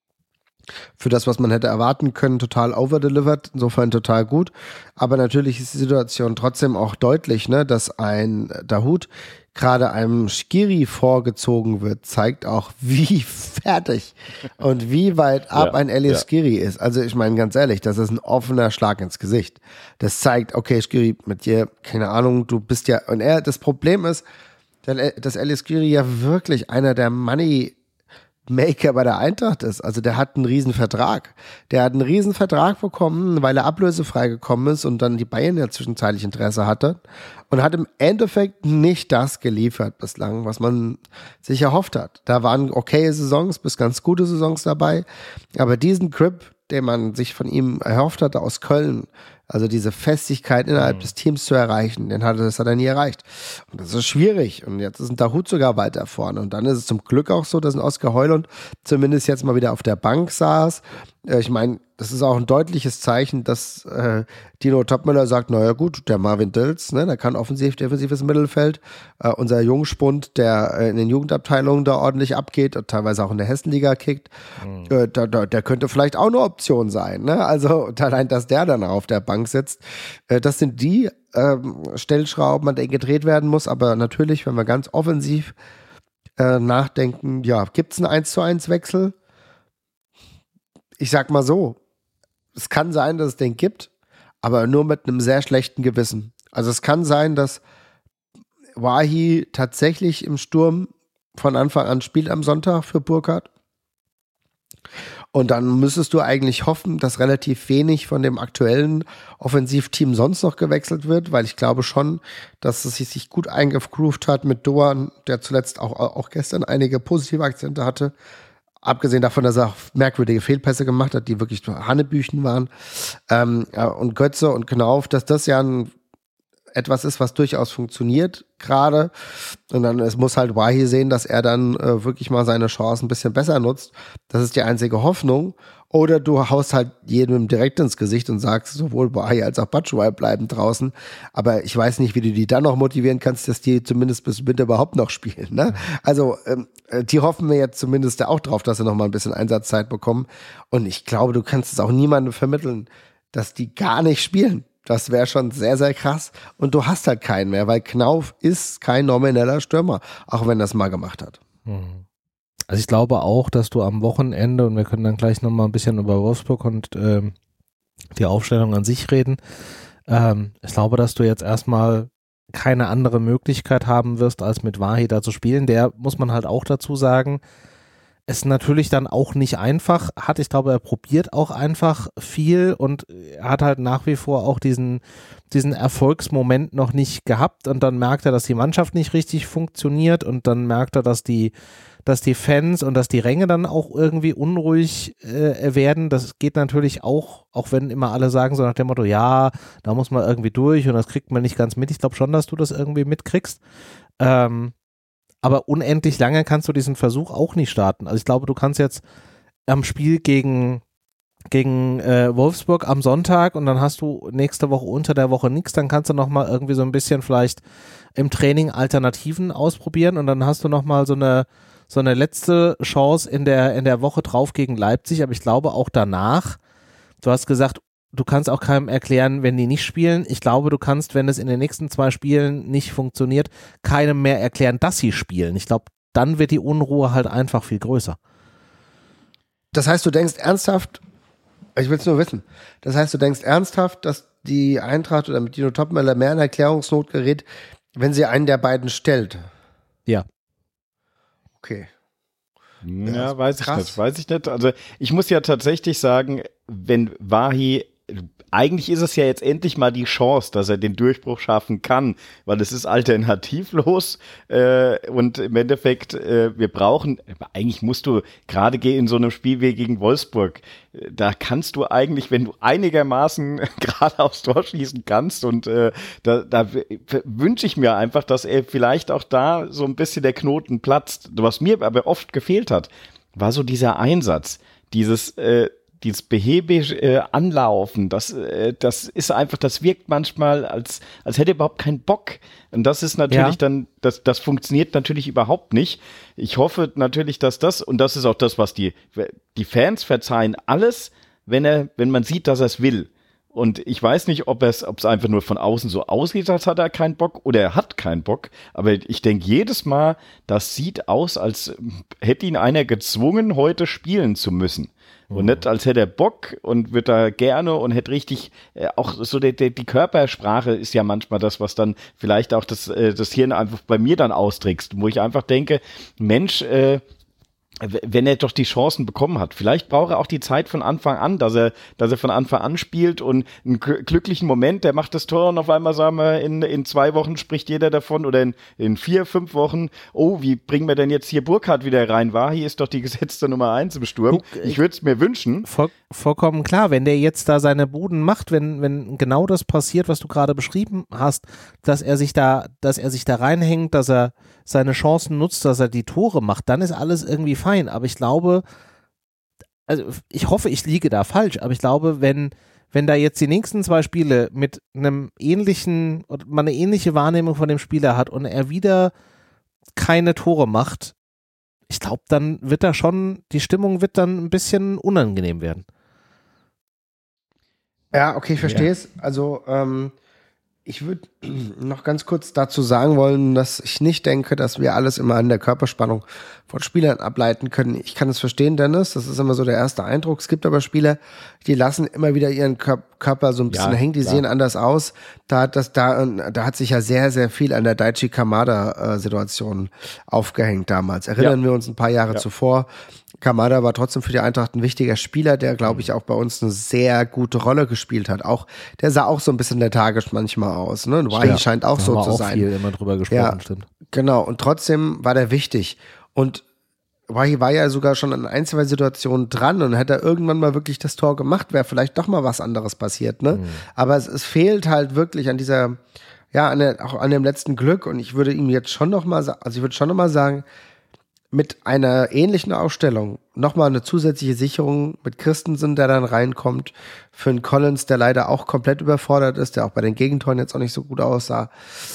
Für das, was man hätte erwarten können, total overdelivered, insofern total gut. Aber natürlich ist die Situation trotzdem auch deutlich, ne, dass ein Dahoud gerade einem Skiri vorgezogen wird, zeigt auch, wie fertig und wie weit ab ein Elias Skiri ist. Also ich meine ganz ehrlich, das ist ein offener Schlag ins Gesicht. Das zeigt, okay, Skiri, mit dir, keine Ahnung, du bist ja, und das Problem ist, dass Elias Skiri ja wirklich einer der Money-Maker bei der Eintracht ist. Also der hat einen Riesenvertrag. Der hat einen Riesenvertrag bekommen, weil er ablösefrei gekommen ist und dann die Bayern ja zwischenzeitlich Interesse hatte und hat im Endeffekt nicht das geliefert bislang, was man sich erhofft hat. Da waren okaye Saisons bis ganz gute Saisons dabei, aber diesen Grip, den man sich von ihm erhofft hatte aus Köln, also diese Festigkeit innerhalb des Teams zu erreichen, das hat er nie erreicht. Und das ist schwierig. Und jetzt ist ein Dahoud sogar weiter vorne. Und dann ist es zum Glück auch so, dass ein Oskar Højlund zumindest jetzt mal wieder auf der Bank saß. Ich meine, das ist auch ein deutliches Zeichen, dass Dino Topmöller sagt, naja gut, der Marvin Dills, ne, der kann defensives Mittelfeld. Unser Jungspund, der in den Jugendabteilungen da ordentlich abgeht und teilweise auch in der Hessenliga kickt, der könnte vielleicht auch eine Option sein. Ne? Also allein, dass der dann auf der Bank sitzt, das sind die Stellschrauben, an denen gedreht werden muss. Aber natürlich, wenn wir ganz offensiv nachdenken, ja, gibt es einen 1:1 Wechsel? Ich sag mal so, es kann sein, dass es den gibt, aber nur mit einem sehr schlechten Gewissen. Also es kann sein, dass Wahi tatsächlich im Sturm von Anfang an spielt am Sonntag für Burkhardt. Und dann müsstest du eigentlich hoffen, dass relativ wenig von dem aktuellen Offensivteam sonst noch gewechselt wird, weil ich glaube schon, dass es sich gut eingegroovt hat mit Doan, der zuletzt auch gestern einige positive Akzente hatte. abgesehen davon, dass er auch merkwürdige Fehlpässe gemacht hat, die wirklich Hanebüchen waren, und Götze und Knauf, dass das ja etwas ist, was durchaus funktioniert gerade. Und dann es muss halt Wahi sehen, dass er dann wirklich mal seine Chance ein bisschen besser nutzt. Das ist die einzige Hoffnung. Oder du haust halt jedem direkt ins Gesicht und sagst, sowohl Wahi als auch Batshuayi bleiben draußen. Aber ich weiß nicht, wie du die dann noch motivieren kannst, dass die zumindest bis Winter überhaupt noch spielen. Ne? Also die hoffen wir jetzt zumindest auch drauf, dass sie noch mal ein bisschen Einsatzzeit bekommen. Und ich glaube, du kannst es auch niemandem vermitteln, dass die gar nicht spielen. Das wäre schon sehr, sehr krass. Und du hast halt keinen mehr, weil Knauf ist kein nomineller Stürmer, auch wenn er es mal gemacht hat. Also ich glaube auch, dass du am Wochenende, und wir können dann gleich nochmal ein bisschen über Wolfsburg und die Aufstellung an sich reden, ich glaube, dass du jetzt erstmal keine andere Möglichkeit haben wirst, als mit Wahi da zu spielen. Der, muss man halt auch dazu sagen, es natürlich dann auch nicht einfach hat. Ich glaube, er probiert auch einfach viel und er hat halt nach wie vor auch diesen Erfolgsmoment noch nicht gehabt und dann merkt er, dass die Mannschaft nicht richtig funktioniert und dann merkt er, dass die Fans und dass die Ränge dann auch irgendwie unruhig werden. Das geht natürlich auch wenn immer alle sagen so nach dem Motto, ja, da muss man irgendwie durch und das kriegt man nicht ganz mit. Ich glaube schon, dass du das irgendwie mitkriegst. Aber unendlich lange kannst du diesen Versuch auch nicht starten. Also ich glaube, du kannst jetzt am Spiel gegen Wolfsburg am Sonntag und dann hast du nächste Woche unter der Woche nichts, dann kannst du nochmal irgendwie so ein bisschen vielleicht im Training Alternativen ausprobieren und dann hast du nochmal so eine letzte Chance in der Woche drauf gegen Leipzig, aber ich glaube auch danach, du hast gesagt, du kannst auch keinem erklären, wenn die nicht spielen. Ich glaube, du kannst, wenn es in den nächsten 2 Spielen nicht funktioniert, keinem mehr erklären, dass sie spielen. Ich glaube, dann wird die Unruhe halt einfach viel größer. Das heißt, du denkst ernsthaft, ich will es nur wissen, das heißt, du denkst ernsthaft, dass die Eintracht oder mit Dino Topmöller mehr in Erklärungsnot gerät, wenn sie einen der beiden stellt? Ja. Okay. Ja, weiß ich nicht. Also ich muss ja tatsächlich sagen, wenn Wahi, eigentlich ist es ja jetzt endlich mal die Chance, dass er den Durchbruch schaffen kann, weil es ist alternativlos und im Endeffekt, eigentlich musst du gerade in so einem Spiel wie gegen Wolfsburg, da kannst du eigentlich, wenn du einigermaßen gerade aufs Tor schießen kannst und da wünsche ich mir einfach, dass er vielleicht auch da so ein bisschen der Knoten platzt. Was mir aber oft gefehlt hat, war so dieser Einsatz, dieses behäbig Anlaufen, das ist einfach, das wirkt manchmal, als hätte er überhaupt keinen Bock. Und das ist natürlich dann, das funktioniert natürlich überhaupt nicht. Ich hoffe natürlich, dass und das ist auch das, was die Fans verzeihen alles, wenn man sieht, dass er es will. Und ich weiß nicht, ob es einfach nur von außen so aussieht, als hat er keinen Bock oder er hat keinen Bock. Aber ich denke jedes Mal, das sieht aus, als hätte ihn einer gezwungen, heute spielen zu müssen. Und nicht, als hätte er Bock und wird da gerne und hätte richtig, auch so die Körpersprache ist ja manchmal das, was dann vielleicht auch das Hirn einfach bei mir dann austrickst, wo ich einfach denke, Mensch, wenn er doch die Chancen bekommen hat. Vielleicht braucht er auch die Zeit von Anfang an, dass er von Anfang an spielt und einen glücklichen Moment, der macht das Tor und auf einmal, sagen wir, in 2 Wochen spricht jeder davon oder in 4, 5 Wochen, oh, wie bringen wir denn jetzt hier Burkhardt wieder rein? Wahi ist doch die gesetzte Nummer 1 im Sturm. Ich würde es mir wünschen. Vollkommen klar, wenn der jetzt da seine Buden macht, wenn genau das passiert, was du gerade beschrieben hast, dass er sich da reinhängt, dass er seine Chancen nutzt, dass er die Tore macht, dann ist alles irgendwie fein. Aber ich glaube, also ich hoffe, ich liege da falsch, aber ich glaube, wenn da jetzt die nächsten 2 Spiele mit einem ähnlichen, man eine ähnliche Wahrnehmung von dem Spieler hat und er wieder keine Tore macht, ich glaube, dann wird da schon, die Stimmung wird dann ein bisschen unangenehm werden. Ja, okay, ich verstehe es. Also, ich würde noch ganz kurz dazu sagen wollen, dass ich nicht denke, dass wir alles immer an der Körperspannung von Spielern ableiten können. Ich kann es verstehen, Dennis, das ist immer so der erste Eindruck. Es gibt aber Spieler, die lassen immer wieder ihren Körper so ein bisschen hängen, die sehen anders aus. Da hat sich ja sehr, sehr viel an der Daichi Kamada-Situation aufgehängt damals. Erinnern wir uns ein paar Jahre zuvor. Kamada war trotzdem für die Eintracht ein wichtiger Spieler, der, glaube ich, auch bei uns eine sehr gute Rolle gespielt hat. Der sah auch so ein bisschen lethargisch manchmal aus. Ne? Wahi scheint auch so zu sein. Da haben wir auch viel immer drüber gesprochen, stimmt. Genau, und trotzdem war der wichtig. Und Wahi war ja sogar schon in 1, 2 Situationen dran und hätte er irgendwann mal wirklich das Tor gemacht, wäre vielleicht doch mal was anderes passiert, ne? Aber es fehlt halt wirklich an dieser, ja, auch an dem letzten Glück und ich würde ihm jetzt schon noch mal sagen, mit einer ähnlichen Aufstellung nochmal eine zusätzliche Sicherung mit Christensen, der dann reinkommt, für einen Collins, der leider auch komplett überfordert ist, der auch bei den Gegentoren jetzt auch nicht so gut aussah.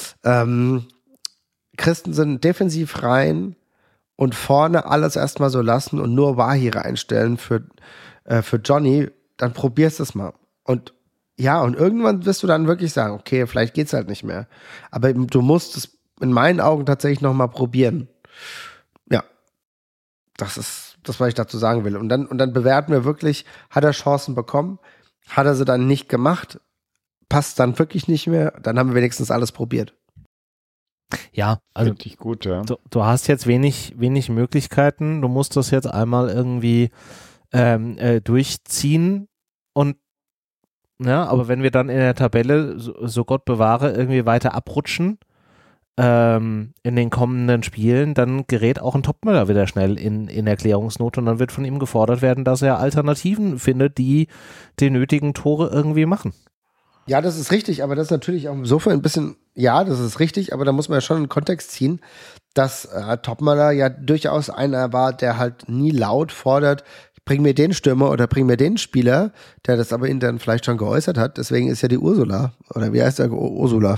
Christensen defensiv rein und vorne alles erstmal so lassen und nur Wahi reinstellen für Johnny, dann probierst es mal. Und ja, und irgendwann wirst du dann wirklich sagen, okay, vielleicht geht's halt nicht mehr. Aber du musst es in meinen Augen tatsächlich nochmal probieren. Ja, das ist das, was ich dazu sagen will. Und dann bewerten wir wirklich, hat er Chancen bekommen? Hat er sie dann nicht gemacht? Passt dann wirklich nicht mehr? Dann haben wir wenigstens alles probiert. Ja, also finde ich gut, ja. Du hast jetzt wenig Möglichkeiten. Du musst das jetzt einmal irgendwie durchziehen und ja, aber wenn wir dann in der Tabelle, so Gott bewahre, irgendwie weiter abrutschen in den kommenden Spielen, dann gerät auch ein Topmöller wieder schnell in Erklärungsnot und dann wird von ihm gefordert werden, dass er Alternativen findet, die nötigen Tore irgendwie machen. Ja, das ist richtig, aber das ist natürlich auch insofern ein bisschen, ja, das ist richtig, aber da muss man ja schon einen Kontext ziehen, dass Topmöller ja durchaus einer war, der halt nie laut fordert, bring mir den Stürmer oder bring mir den Spieler, der das aber intern vielleicht schon geäußert hat. Deswegen ist ja die Ursula, oder wie heißt der? Ursula.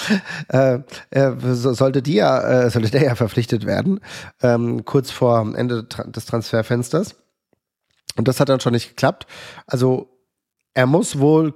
Sollte der ja verpflichtet werden, kurz vor Ende des Transferfensters. Und das hat dann schon nicht geklappt. Also er muss wohl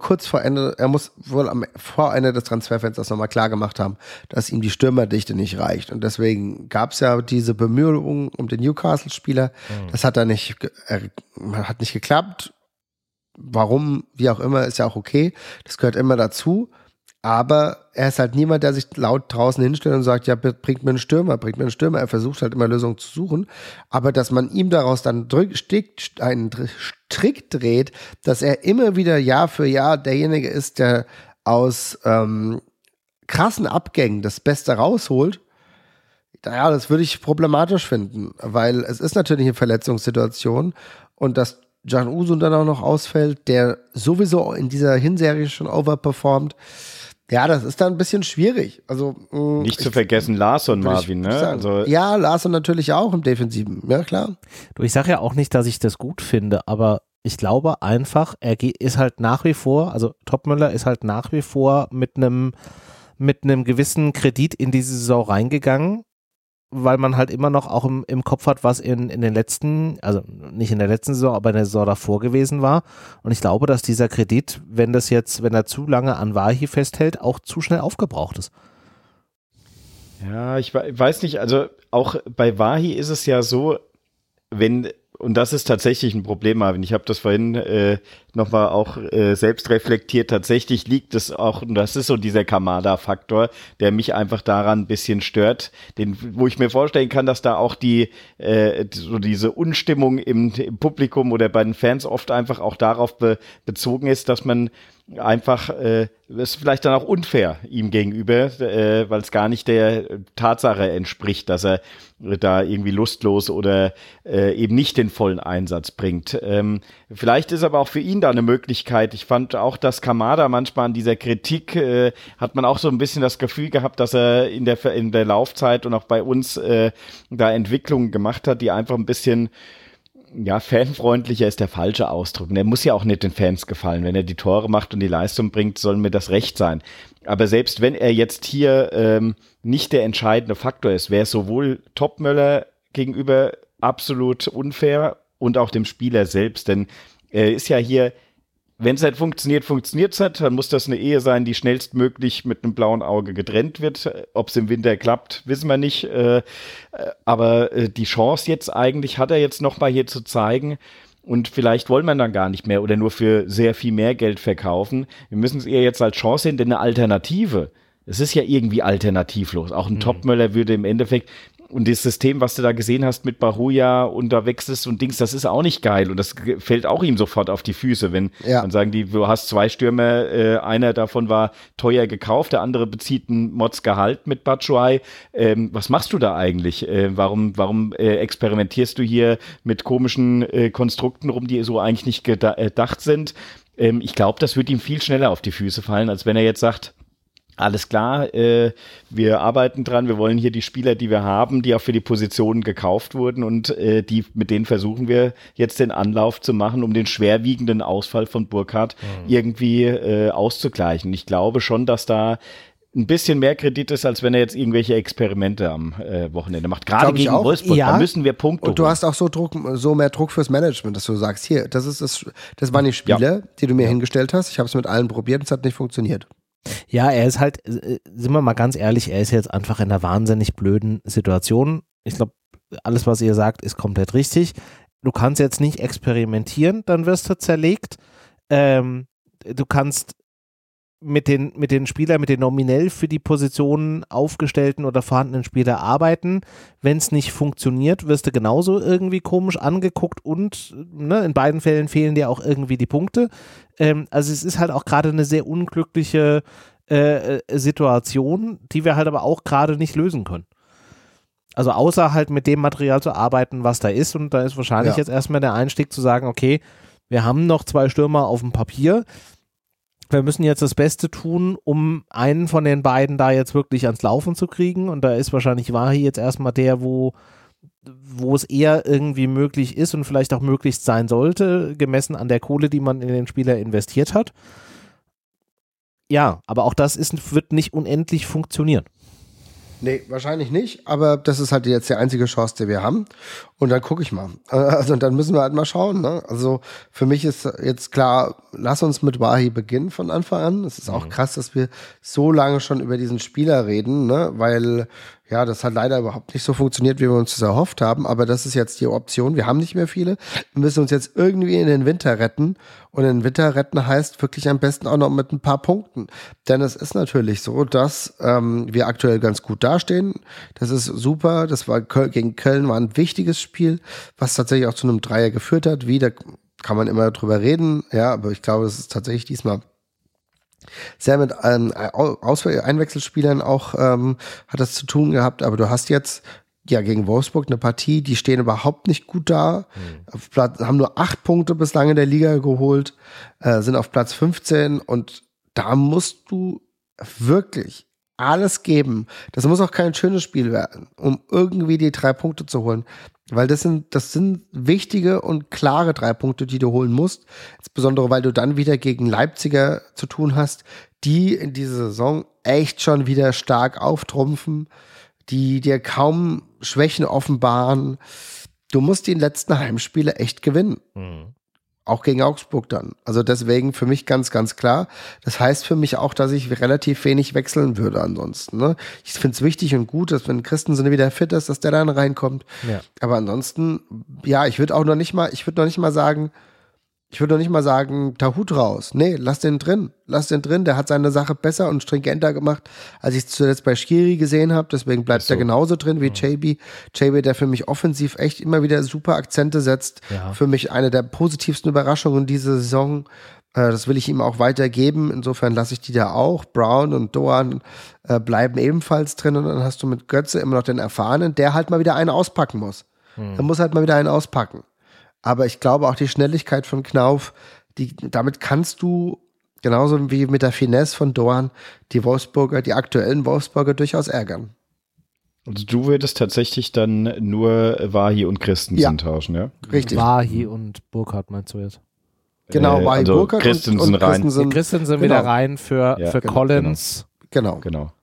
am Vorende des Transferfensters nochmal klar gemacht haben, dass ihm die Stürmerdichte nicht reicht. Und deswegen gab es ja diese Bemühungen um den Newcastle-Spieler. Das hat nicht geklappt. Warum, wie auch immer, ist ja auch okay. Das gehört immer dazu. Aber er ist halt niemand, der sich laut draußen hinstellt und sagt, ja, bringt mir einen Stürmer. Er versucht halt immer Lösungen zu suchen. Aber dass man ihm daraus dann einen Strick dreht, dass er immer wieder Jahr für Jahr derjenige ist, der aus krassen Abgängen das Beste rausholt, ja, das würde ich problematisch finden. Weil es ist natürlich eine Verletzungssituation und dass Can Uzun dann auch noch ausfällt, der sowieso in dieser Hinserie schon overperformt. Ja, das ist dann ein bisschen schwierig. Also nicht zu vergessen Larsson, Marvin, ne? Also, ja, Larsson natürlich auch im Defensiven, ja klar. Du, ich sage ja auch nicht, dass ich das gut finde, aber ich glaube einfach, ist halt nach wie vor, also Topmöller ist halt nach wie vor mit einem gewissen Kredit in diese Saison reingegangen, weil man halt immer noch auch im Kopf hat, was in den letzten, also nicht in der letzten Saison, aber in der Saison davor gewesen war. Und ich glaube, dass dieser Kredit, wenn er zu lange an Wahi festhält, auch zu schnell aufgebraucht ist. Ja, ich weiß nicht, also auch bei Wahi ist es ja so, und das ist tatsächlich ein Problem, Marvin. Ich habe das vorhin nochmal auch selbst reflektiert. Tatsächlich liegt es auch, und das ist so dieser Kamada-Faktor, der mich einfach daran ein bisschen stört, wo ich mir vorstellen kann, dass da auch so diese Unstimmung im Publikum oder bei den Fans oft einfach auch darauf bezogen ist, dass man einfach, das ist vielleicht dann auch unfair ihm gegenüber, weil es gar nicht der Tatsache entspricht, dass er da irgendwie lustlos oder eben nicht den vollen Einsatz bringt. Vielleicht ist aber auch für ihn da eine Möglichkeit. Ich fand auch, dass Kamada manchmal an dieser Kritik hat man auch so ein bisschen das Gefühl gehabt, dass er in der Laufzeit und auch bei uns da Entwicklungen gemacht hat, die einfach ein bisschen, ja, fanfreundlicher ist der falsche Ausdruck. Und er muss ja auch nicht den Fans gefallen. Wenn er die Tore macht und die Leistung bringt, soll mir das recht sein. Aber selbst wenn er jetzt hier nicht der entscheidende Faktor ist, wäre es sowohl Topmöller gegenüber absolut unfair und auch dem Spieler selbst. Denn er ist ja hier, wenn es halt funktioniert es halt. Dann muss das eine Ehe sein, die schnellstmöglich mit einem blauen Auge getrennt wird. Ob es im Winter klappt, wissen wir nicht. Aber die Chance jetzt eigentlich hat er jetzt nochmal hier zu zeigen, und vielleicht wollen wir dann gar nicht mehr oder nur für sehr viel mehr Geld verkaufen. Wir müssen es eher jetzt als Chance sehen, denn eine Alternative, es ist ja irgendwie alternativlos. Auch ein Topmöller würde im Endeffekt, Und das System, was du da gesehen hast mit Baruja und da wechselst und Dings, das ist auch nicht geil und das fällt auch ihm sofort auf die Füße, wenn man sagen, du hast 2 Stürmer, einer davon war teuer gekauft, der andere bezieht ein Mods-Gehalt mit Batshuayi. Was machst du da eigentlich? Warum experimentierst du hier mit komischen Konstrukten rum, die so eigentlich nicht gedacht sind? Ich glaube, das wird ihm viel schneller auf die Füße fallen, als wenn er jetzt sagt, alles klar, wir arbeiten dran, wir wollen hier die Spieler, die wir haben, die auch für die Positionen gekauft wurden und mit denen versuchen wir jetzt den Anlauf zu machen, um den schwerwiegenden Ausfall von Burkhardt irgendwie auszugleichen. Ich glaube schon, dass da ein bisschen mehr Kredit ist, als wenn er jetzt irgendwelche Experimente am Wochenende macht. Gerade gegen Wolfsburg, da müssen wir Punkte und du hast auch so mehr Druck fürs Management, dass du sagst, hier, das waren die Spiele, die du mir hingestellt hast, ich habe es mit allen probiert und es hat nicht funktioniert. Ja, er ist halt, sind wir mal ganz ehrlich, er ist jetzt einfach in einer wahnsinnig blöden Situation. Ich glaube, alles, was ihr sagt, ist komplett richtig. Du kannst jetzt nicht experimentieren, dann wirst du zerlegt. Du kannst mit den Spielern, mit den nominell für die Positionen aufgestellten oder vorhandenen Spieler arbeiten. Wenn es nicht funktioniert, wirst du genauso irgendwie komisch angeguckt und in beiden Fällen fehlen dir auch irgendwie die Punkte. Also es ist halt auch gerade eine sehr unglückliche Situation, die wir halt aber auch gerade nicht lösen können. Also außer halt mit dem Material zu arbeiten, was da ist, und da ist wahrscheinlich jetzt erstmal der Einstieg zu sagen, okay, wir haben noch 2 Stürmer auf dem Papier, wir müssen jetzt das Beste tun, um einen von den beiden da jetzt wirklich ans Laufen zu kriegen, und da ist wahrscheinlich Wahi jetzt erstmal der, wo es eher irgendwie möglich ist und vielleicht auch möglichst sein sollte, gemessen an der Kohle, die man in den Spieler investiert hat. Ja, aber auch das wird nicht unendlich funktionieren. Nee, wahrscheinlich nicht, aber das ist halt jetzt die einzige Chance, die wir haben. Und dann gucke ich mal. Also dann müssen wir halt mal schauen. Ne? Also für mich ist jetzt klar, lass uns mit Wahi beginnen von Anfang an. Es ist auch krass, dass wir so lange schon über diesen Spieler reden, ne? Weil ja, das hat leider überhaupt nicht so funktioniert, wie wir uns das erhofft haben. Aber das ist jetzt die Option. Wir haben nicht mehr viele. Wir müssen uns jetzt irgendwie in den Winter retten. Und in den Winter retten heißt wirklich am besten auch noch mit ein paar Punkten. Denn es ist natürlich so, dass wir aktuell ganz gut dastehen. Das ist super. Das war gegen Köln war ein wichtiges Spiel, was tatsächlich auch zu einem Dreier geführt hat. Da kann man immer drüber reden. Ja, aber ich glaube, es ist tatsächlich diesmal sehr mit Einwechselspielern auch hat das zu tun gehabt, aber du hast jetzt gegen Wolfsburg eine Partie, die stehen überhaupt nicht gut da, haben nur 8 Punkte bislang in der Liga geholt, sind auf Platz 15 und da musst du wirklich alles geben. Das muss auch kein schönes Spiel werden, um irgendwie die 3 Punkte zu holen. Weil das sind wichtige und klare 3 Punkte, die du holen musst. Insbesondere, weil du dann wieder gegen Leipziger zu tun hast, die in dieser Saison echt schon wieder stark auftrumpfen, die dir kaum Schwächen offenbaren. Du musst die letzten Heimspiele echt gewinnen. Auch gegen Augsburg dann. Also deswegen für mich ganz, ganz klar. Das heißt für mich auch, dass ich relativ wenig wechseln würde ansonsten. Ne? Ich finde es wichtig und gut, dass wenn Christensen wieder fit ist, dass der dann reinkommt. Ja. Aber ansonsten, ja, ich würde noch nicht mal sagen, Tahut raus. Nee, lass den drin. Der hat seine Sache besser und stringenter gemacht, als ich es zuletzt bei Schiri gesehen habe. Deswegen bleibt er genauso drin wie JB. JB, der für mich offensiv echt immer wieder super Akzente setzt. Ja. Für mich eine der positivsten Überraschungen diese Saison. Das will ich ihm auch weitergeben. Insofern lasse ich die da auch. Brown und Doan bleiben ebenfalls drin. Und dann hast du mit Götze immer noch den Erfahrenen, der halt mal wieder einen auspacken muss. Er muss halt mal wieder einen auspacken. Aber ich glaube auch die Schnelligkeit von Knauf, damit kannst du, genauso wie mit der Finesse von Doan, die aktuellen Wolfsburger durchaus ärgern. Also du würdest tatsächlich dann nur Wahi und Christensen tauschen, ja? Richtig. Wahi und Burkhardt meinst du jetzt? Genau, Wahi, also Burkhardt Christensen und rein. Christensen wieder rein für Collins. Genau.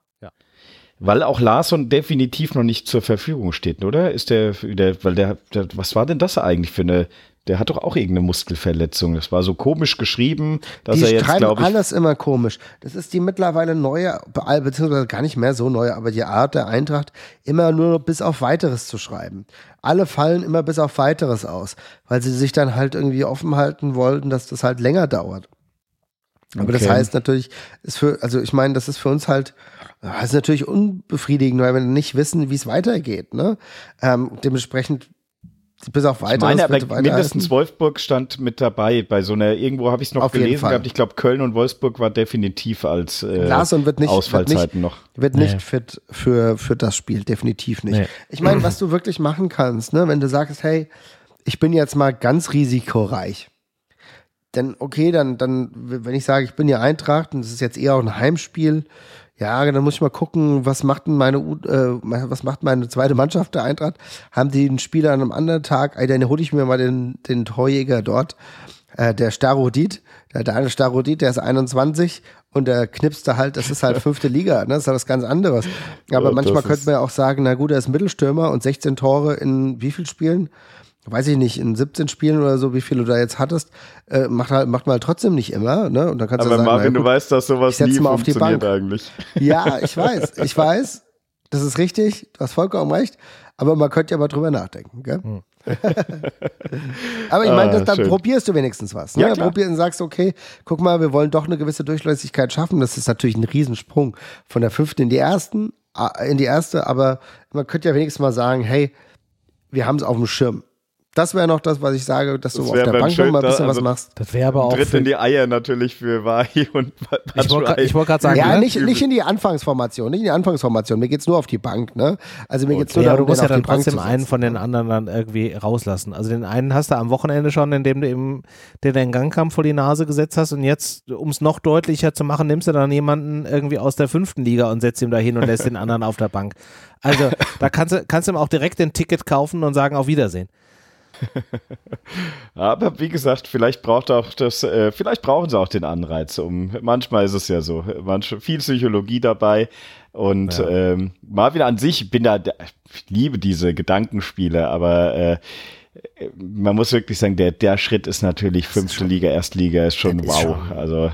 Weil auch Larsson definitiv noch nicht zur Verfügung steht, oder? Ist der was war denn das eigentlich für eine, der hat doch auch irgendeine Muskelverletzung. Das war so komisch geschrieben, dass die er jetzt, glaube ich. Alles immer komisch. Das ist die mittlerweile neue, beziehungsweise gar nicht mehr so neue, aber die Art der Eintracht, immer nur bis auf Weiteres zu schreiben. Alle fallen immer bis auf Weiteres aus, weil sie sich dann halt irgendwie offen halten wollten, dass das halt länger dauert. Aber das heißt natürlich, das ist für uns halt Das ist natürlich unbefriedigend, weil wir nicht wissen, wie es weitergeht. Ne? Dementsprechend bis auf weiteres. Ich meine, aber mindestens Wolfsburg stand mit dabei bei so einer, irgendwo habe ich es noch auf gelesen gehabt, ich glaube Köln und Wolfsburg war definitiv als Ausfallzeiten noch. Wird nicht fit für das Spiel, definitiv nicht. Nee. Ich meine, was du wirklich machen kannst, ne, wenn du sagst, hey, ich bin jetzt mal ganz risikoreich, dann okay, dann wenn ich sage, ich bin hier Eintracht und es ist jetzt eher auch ein Heimspiel, ja, dann muss ich mal gucken, was macht meine zweite Mannschaft der Eintracht? Haben die einen Spieler an einem anderen Tag? Dann hole ich mir mal den Torjäger dort, der Starodit, der Daniel Starodit, der ist 21 und der knipst da halt, das ist halt 5. Liga, ne? Das ist halt was ganz anderes. Aber manchmal könnte man ja auch sagen, na gut, er ist Mittelstürmer und 16 Tore in wie vielen Spielen? Weiß ich nicht, in 17 Spielen oder so, wie viel du da jetzt hattest, macht man halt trotzdem nicht immer, ne? Und dann kannst du sagen, Marvin, du weißt, dass sowas nie funktioniert eigentlich. Ja, ich weiß, das ist richtig, du hast vollkommen recht, aber man könnte ja mal drüber nachdenken, gell? Aber ich meine, dann probierst du wenigstens was, ne? Ja, probierst und sagst, okay, guck mal, wir wollen doch eine gewisse Durchlässigkeit schaffen, das ist natürlich ein Riesensprung von der 5. in die erste, aber man könnte ja wenigstens mal sagen, hey, wir haben es auf dem Schirm. Das wäre noch das, was ich sage, dass du auf der Bank noch mal ein bisschen was machst. Das wäre aber auch Tritt in die Eier natürlich für Wahi und Batshuayi. Ich wollte gerade sagen, ja, nicht in die Anfangsformation, Mir geht's nur auf die Bank, ne? Also mir geht's nur darum, du musst ja dann trotzdem einen von den anderen dann irgendwie rauslassen. Also den einen hast du am Wochenende schon, indem du eben den Gangkampf vor die Nase gesetzt hast und jetzt, um es noch deutlicher zu machen, nimmst du dann jemanden irgendwie aus der 5. Liga und setzt ihn da hin und lässt den anderen auf der Bank. Also da kannst du ihm auch direkt ein Ticket kaufen und sagen, auf Wiedersehen. Aber wie gesagt, vielleicht brauchen sie auch den Anreiz. Manchmal ist es ja so, viel Psychologie dabei und Marvin an sich, ich liebe diese Gedankenspiele, aber man muss wirklich sagen, der Schritt ist natürlich 5. Liga, Erstliga ist schon wow. Also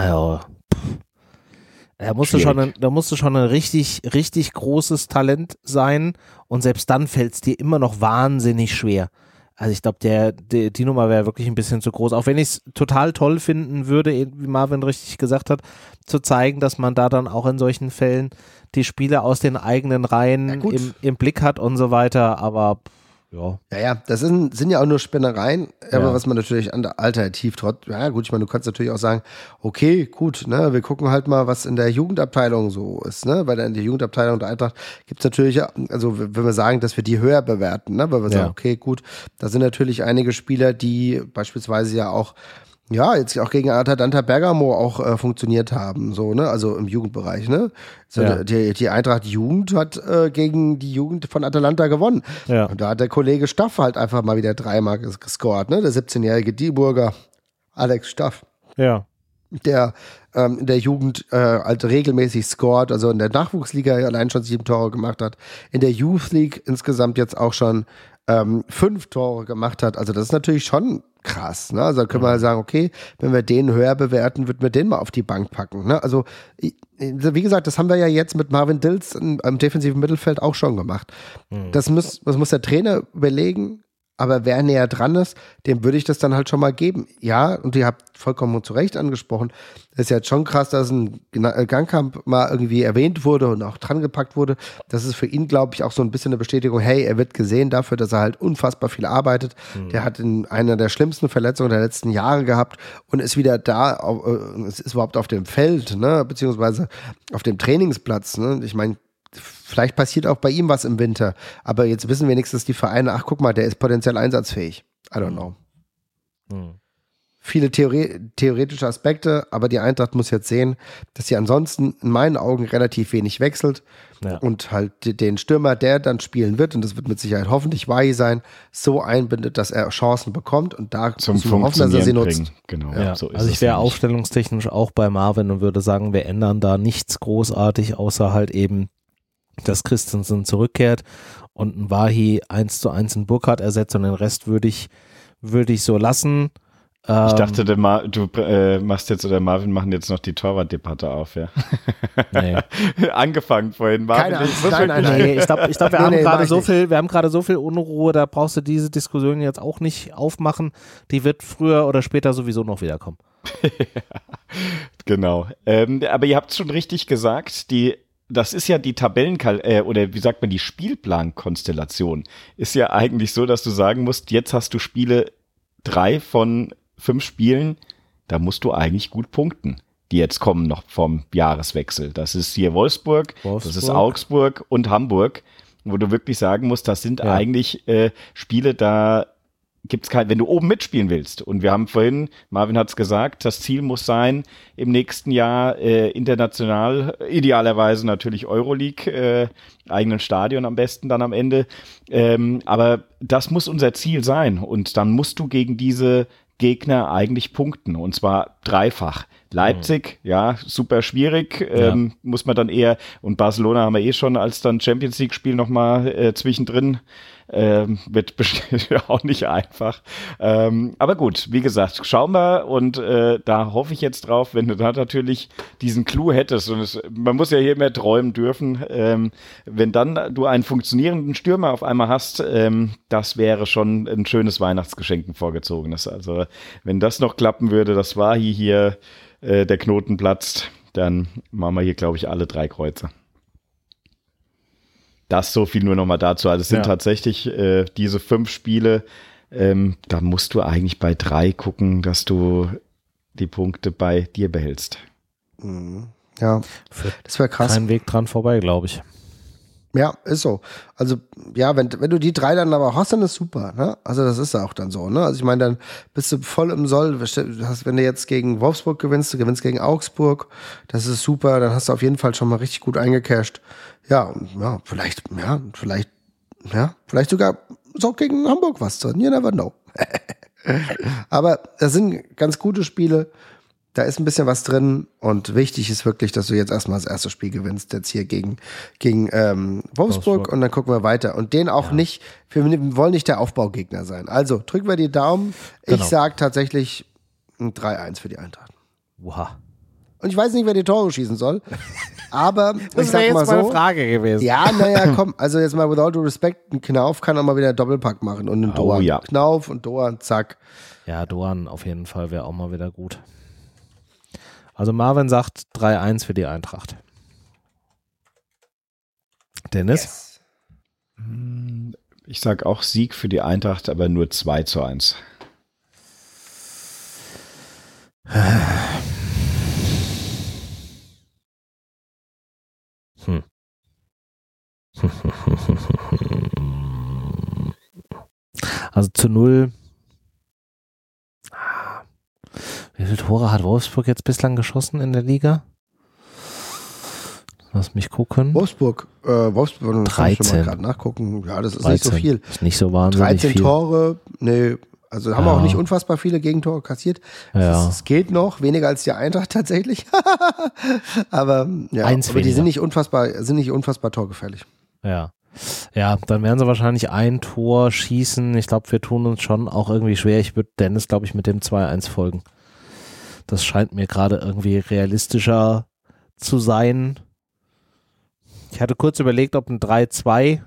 da musst du schon ein richtig, richtig großes Talent sein und selbst dann fällt es dir immer noch wahnsinnig schwer. Also ich glaube, die Nummer wäre wirklich ein bisschen zu groß. Auch wenn ich es total toll finden würde, wie Marvin richtig gesagt hat, zu zeigen, dass man da dann auch in solchen Fällen die Spieler aus den eigenen Reihen im Blick hat und so weiter. Aber ja, das sind ja auch nur Spinnereien, aber was man natürlich alternativ ich meine, du kannst natürlich auch sagen, okay, gut, ne, wir gucken halt mal, was in der Jugendabteilung so ist, ne, weil in der Jugendabteilung der Eintracht gibt es natürlich, also wenn wir sagen, dass wir die höher bewerten, ne, weil wir sagen, okay, gut, da sind natürlich einige Spieler, die beispielsweise ja auch jetzt auch gegen Atalanta Bergamo auch funktioniert haben, so, ne, also im Jugendbereich, ne. Also die Eintracht Jugend hat gegen die Jugend von Atalanta gewonnen. Ja. Und da hat der Kollege Staff halt einfach mal wieder 3-mal gescored, ne, der 17-jährige Dieburger Alex Staff. Ja. Der in der Jugend halt regelmäßig scored, also in der Nachwuchsliga allein schon 7 Tore gemacht hat, in der Youth League insgesamt jetzt auch schon 5 Tore gemacht hat. Also das ist natürlich schon krass, ne? Also da können wir halt sagen, okay, wenn wir den höher bewerten, würden wir den mal auf die Bank packen, ne? Also wie gesagt, das haben wir ja jetzt mit Marvin Dills im defensiven Mittelfeld auch schon gemacht. Das muss der Trainer überlegen, aber wer näher dran ist, dem würde ich das dann halt schon mal geben. Ja, und ihr habt vollkommen zu Recht angesprochen, das ist jetzt schon krass, dass ein Gangkampf mal irgendwie erwähnt wurde und auch dran gepackt wurde. Das ist für ihn, glaube ich, auch so ein bisschen eine Bestätigung, hey, er wird gesehen dafür, dass er halt unfassbar viel arbeitet. Der hat eine der schlimmsten Verletzungen der letzten Jahre gehabt und ist wieder da, ist überhaupt auf dem Feld, ne, beziehungsweise auf dem Trainingsplatz, ne. Ich meine, vielleicht passiert auch bei ihm was im Winter, aber jetzt wissen wenigstens die Vereine, ach guck mal, der ist potenziell einsatzfähig. I don't know. Viele theoretische Aspekte, aber die Eintracht muss jetzt sehen, dass sie ansonsten in meinen Augen relativ wenig wechselt und halt den Stürmer, der dann spielen wird, und das wird mit Sicherheit hoffentlich Wahi sein, so einbindet, dass er Chancen bekommt und da zum hoffen, dass er sie nutzt. Genau. Ja. So ist also ich wäre aufstellungstechnisch auch bei Marvin und würde sagen, wir ändern da nichts großartig, außer halt eben, dass Christensen zurückkehrt und ein Wahi 1:1 in Burkhardt ersetzt und den Rest würde ich so lassen. Ich dachte, machst jetzt oder Marvin machen jetzt noch die Torwartdebatte auf, ja. Nee. Angefangen vorhin. Marvin, nein. Ich glaube, wir haben gerade so viel Unruhe, da brauchst du diese Diskussion jetzt auch nicht aufmachen. Die wird früher oder später sowieso noch wiederkommen. Genau. Aber ihr habt es schon richtig gesagt, die das ist ja die oder wie sagt man, die Spielplankonstellation ist ja eigentlich so, dass du sagen musst, jetzt hast du Spiele 3 von 5 Spielen, da musst du eigentlich gut punkten, die jetzt kommen noch vom Jahreswechsel. Das ist hier Wolfsburg, das ist Augsburg und Hamburg, wo du wirklich sagen musst, das sind eigentlich Spiele, da gibt's kein, wenn du oben mitspielen willst. Und wir haben vorhin, Marvin hat's gesagt, das Ziel muss sein, im nächsten Jahr international, idealerweise natürlich Euroleague, eigenen Stadion am besten dann am Ende. Aber das muss unser Ziel sein. Und dann musst du gegen diese Gegner eigentlich punkten. Und zwar dreifach. Leipzig, ja, super schwierig, muss man dann eher, und Barcelona haben wir schon als dann Champions League Spiel nochmal zwischendrin, wird bestimmt auch nicht einfach. Aber gut, wie gesagt, schauen wir, und da hoffe ich jetzt drauf, wenn du da natürlich diesen Clou hättest, und man muss ja hier mehr träumen dürfen, wenn dann du einen funktionierenden Stürmer auf einmal hast, das wäre schon ein schönes Weihnachtsgeschenk, ein vorgezogenes. Also wenn das noch klappen würde, das war hier der Knoten platzt, dann machen wir hier, glaube ich, alle 3 Kreuze. Das so viel nur nochmal dazu. Also es sind tatsächlich diese 5 Spiele, da musst du eigentlich bei 3 gucken, dass du die Punkte bei dir behältst. Ja, das wäre krass. Kein Weg dran vorbei, glaube ich. Ja, ist so. Also, ja, wenn du die 3 dann aber hast, dann ist super, ne? Also, das ist ja auch dann so, ne? Also, ich meine, dann bist du voll im Soll. Wenn du jetzt gegen Wolfsburg gewinnst, du gewinnst gegen Augsburg, das ist super, dann hast du auf jeden Fall schon mal richtig gut eingecasht. Ja, vielleicht sogar so gegen Hamburg was drin. You never know. Aber das sind ganz gute Spiele. Da ist ein bisschen was drin, und wichtig ist wirklich, dass du jetzt erstmal das erste Spiel gewinnst, jetzt hier gegen Wolfsburg, und dann gucken wir weiter. Und den auch nicht, wir wollen nicht der Aufbaugegner sein. Also drücken wir die Daumen. Genau. Ich sage tatsächlich ein 3-1 für die Eintracht. Wow. Und ich weiß nicht, wer die Tore schießen soll, aber das ich sag jetzt mal so. meine Frage gewesen. Ja, naja, komm, also jetzt mal with all due respect, ein Knauf kann auch mal wieder einen Doppelpack machen und einen Doan. Ja. Knauf und Doan, zack. Ja, Doan auf jeden Fall wäre auch mal wieder gut. Also Marvin sagt 3-1 für die Eintracht. Dennis? Yes. Ich sag auch Sieg für die Eintracht, aber nur 2-1. Also zu 0. Wie viele Tore hat Wolfsburg jetzt bislang geschossen in der Liga? Lass mich gucken. Wolfsburg 13. Kann ich mal gerade nachgucken. Ja, das ist 13. Nicht so viel. Ist nicht so wahnsinnig 13 viel. Tore, nee, also haben wir auch nicht unfassbar viele Gegentore kassiert. Es geht noch, weniger als die Eintracht tatsächlich. aber ja, aber die sind nicht unfassbar torgefährlich. Ja. Ja, dann werden sie wahrscheinlich ein Tor schießen. Ich glaube, wir tun uns schon auch irgendwie schwer. Ich würde Dennis, glaube ich, mit dem 2-1 folgen. Das scheint mir gerade irgendwie realistischer zu sein. Ich hatte kurz überlegt, ob ein 3-2.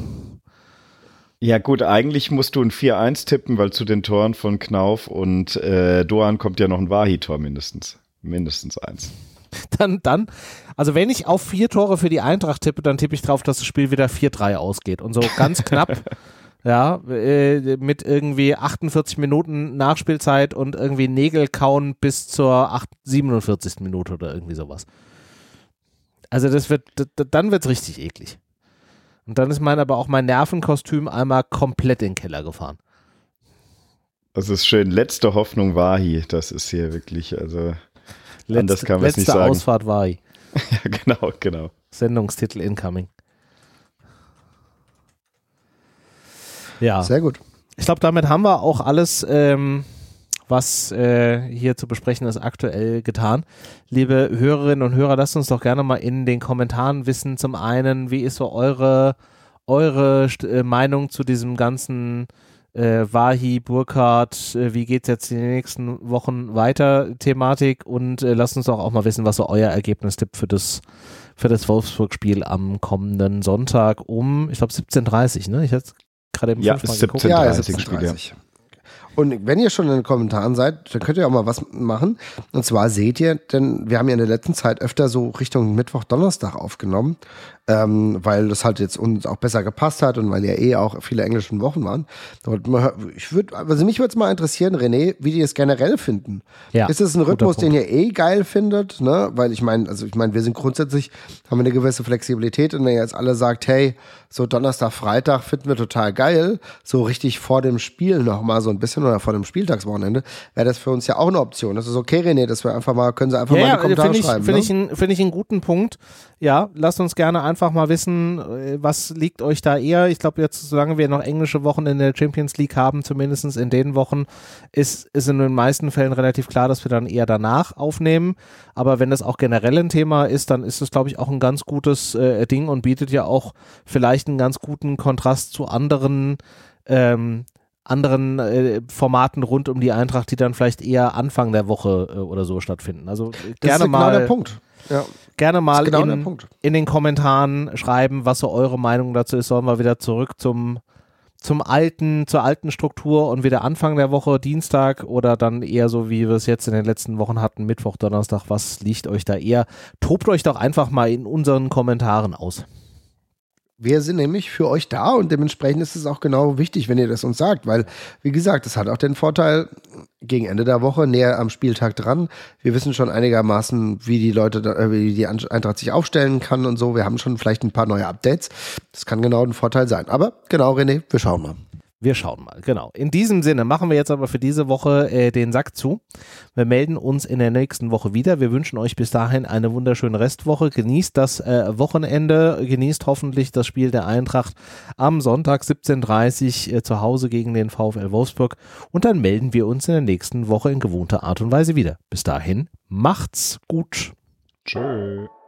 Ja gut, eigentlich musst du ein 4-1 tippen, weil zu den Toren von Knauf und Doan kommt ja noch ein Wahi-Tor mindestens. Mindestens 1. Dann, also wenn ich auf 4 Tore für die Eintracht tippe, dann tippe ich drauf, dass das Spiel wieder 4-3 ausgeht. Und so ganz knapp, ja, mit irgendwie 48 Minuten Nachspielzeit und irgendwie Nägel kauen bis zur 47. Minute oder irgendwie sowas. Also dann wird's richtig eklig. Und dann ist aber auch mein Nervenkostüm einmal komplett in den Keller gefahren. Das ist schön. Letzte Hoffnung Wahi. Das ist hier wirklich, also anders kann man es nicht sagen. Letzte Ausfahrt Wahi. Ja, genau. Sendungstitel incoming. Ja. Sehr gut. Ich glaube, damit haben wir auch alles, was hier zu besprechen ist, aktuell getan. Liebe Hörerinnen und Hörer, lasst uns doch gerne mal in den Kommentaren wissen. Zum einen, wie ist so eure Meinung zu diesem ganzen Wahi, Burkhardt, wie geht's jetzt in den nächsten Wochen weiter, Thematik, und lasst uns auch mal wissen, was so euer Ergebnistipp für das Wolfsburg-Spiel am kommenden Sonntag um, ich glaube 17:30, ne? Ich hatte gerade im 5 mal geguckt. Ja, 17:30. Und wenn ihr schon in den Kommentaren seid, dann könnt ihr auch mal was machen. Und zwar seht ihr, denn wir haben ja in der letzten Zeit öfter so Richtung Mittwoch, Donnerstag aufgenommen, weil das halt jetzt uns auch besser gepasst hat und weil ja auch viele englische Wochen waren. Und mich würde es mal interessieren, René, wie die es generell finden. Ja, ist es ein Rhythmus, den ihr geil findet? Ne? Weil ich meine, wir sind grundsätzlich, haben wir eine gewisse Flexibilität und wenn ihr jetzt alle sagt, hey, so Donnerstag, Freitag finden wir total geil, so richtig vor dem Spiel nochmal so ein bisschen oder vor dem Spieltagswochenende, wäre das für uns ja auch eine Option. Das ist okay, René, dass wir einfach mal, können Sie einfach mal in die Kommentare schreiben. Finde ich einen guten Punkt. Ja, lasst uns gerne einfach mal wissen, was liegt euch da eher. Ich glaube jetzt, solange wir noch englische Wochen in der Champions League haben, zumindest in den Wochen, ist in den meisten Fällen relativ klar, dass wir dann eher danach aufnehmen. Aber wenn das auch generell ein Thema ist, dann ist das, glaube ich, auch ein ganz gutes Ding und bietet ja auch vielleicht einen ganz guten Kontrast zu anderen Formaten rund um die Eintracht, die dann vielleicht eher Anfang der Woche oder so stattfinden. Also gerne mal. Genau der Punkt. Ja. Gerne mal in den Kommentaren schreiben, was so eure Meinung dazu ist. Sollen wir wieder zurück zur alten Struktur und wieder Anfang der Woche, Dienstag oder dann eher so, wie wir es jetzt in den letzten Wochen hatten, Mittwoch, Donnerstag. Was liegt euch da eher? Tobt euch doch einfach mal in unseren Kommentaren aus. Wir sind nämlich für euch da und dementsprechend ist es auch genau wichtig, wenn ihr das uns sagt, weil, wie gesagt, das hat auch den Vorteil, gegen Ende der Woche, näher am Spieltag dran. Wir wissen schon einigermaßen, wie die Eintracht sich aufstellen kann und so. Wir haben schon vielleicht ein paar neue Updates. Das kann genau ein Vorteil sein. Aber genau, René, wir schauen mal. Wir schauen mal, genau. In diesem Sinne machen wir jetzt aber für diese Woche den Sack zu. Wir melden uns in der nächsten Woche wieder. Wir wünschen euch bis dahin eine wunderschöne Restwoche. Genießt das Wochenende, genießt hoffentlich das Spiel der Eintracht am Sonntag 17:30 Uhr zu Hause gegen den VfL Wolfsburg. Und dann melden wir uns in der nächsten Woche in gewohnter Art und Weise wieder. Bis dahin, macht's gut. Tschö.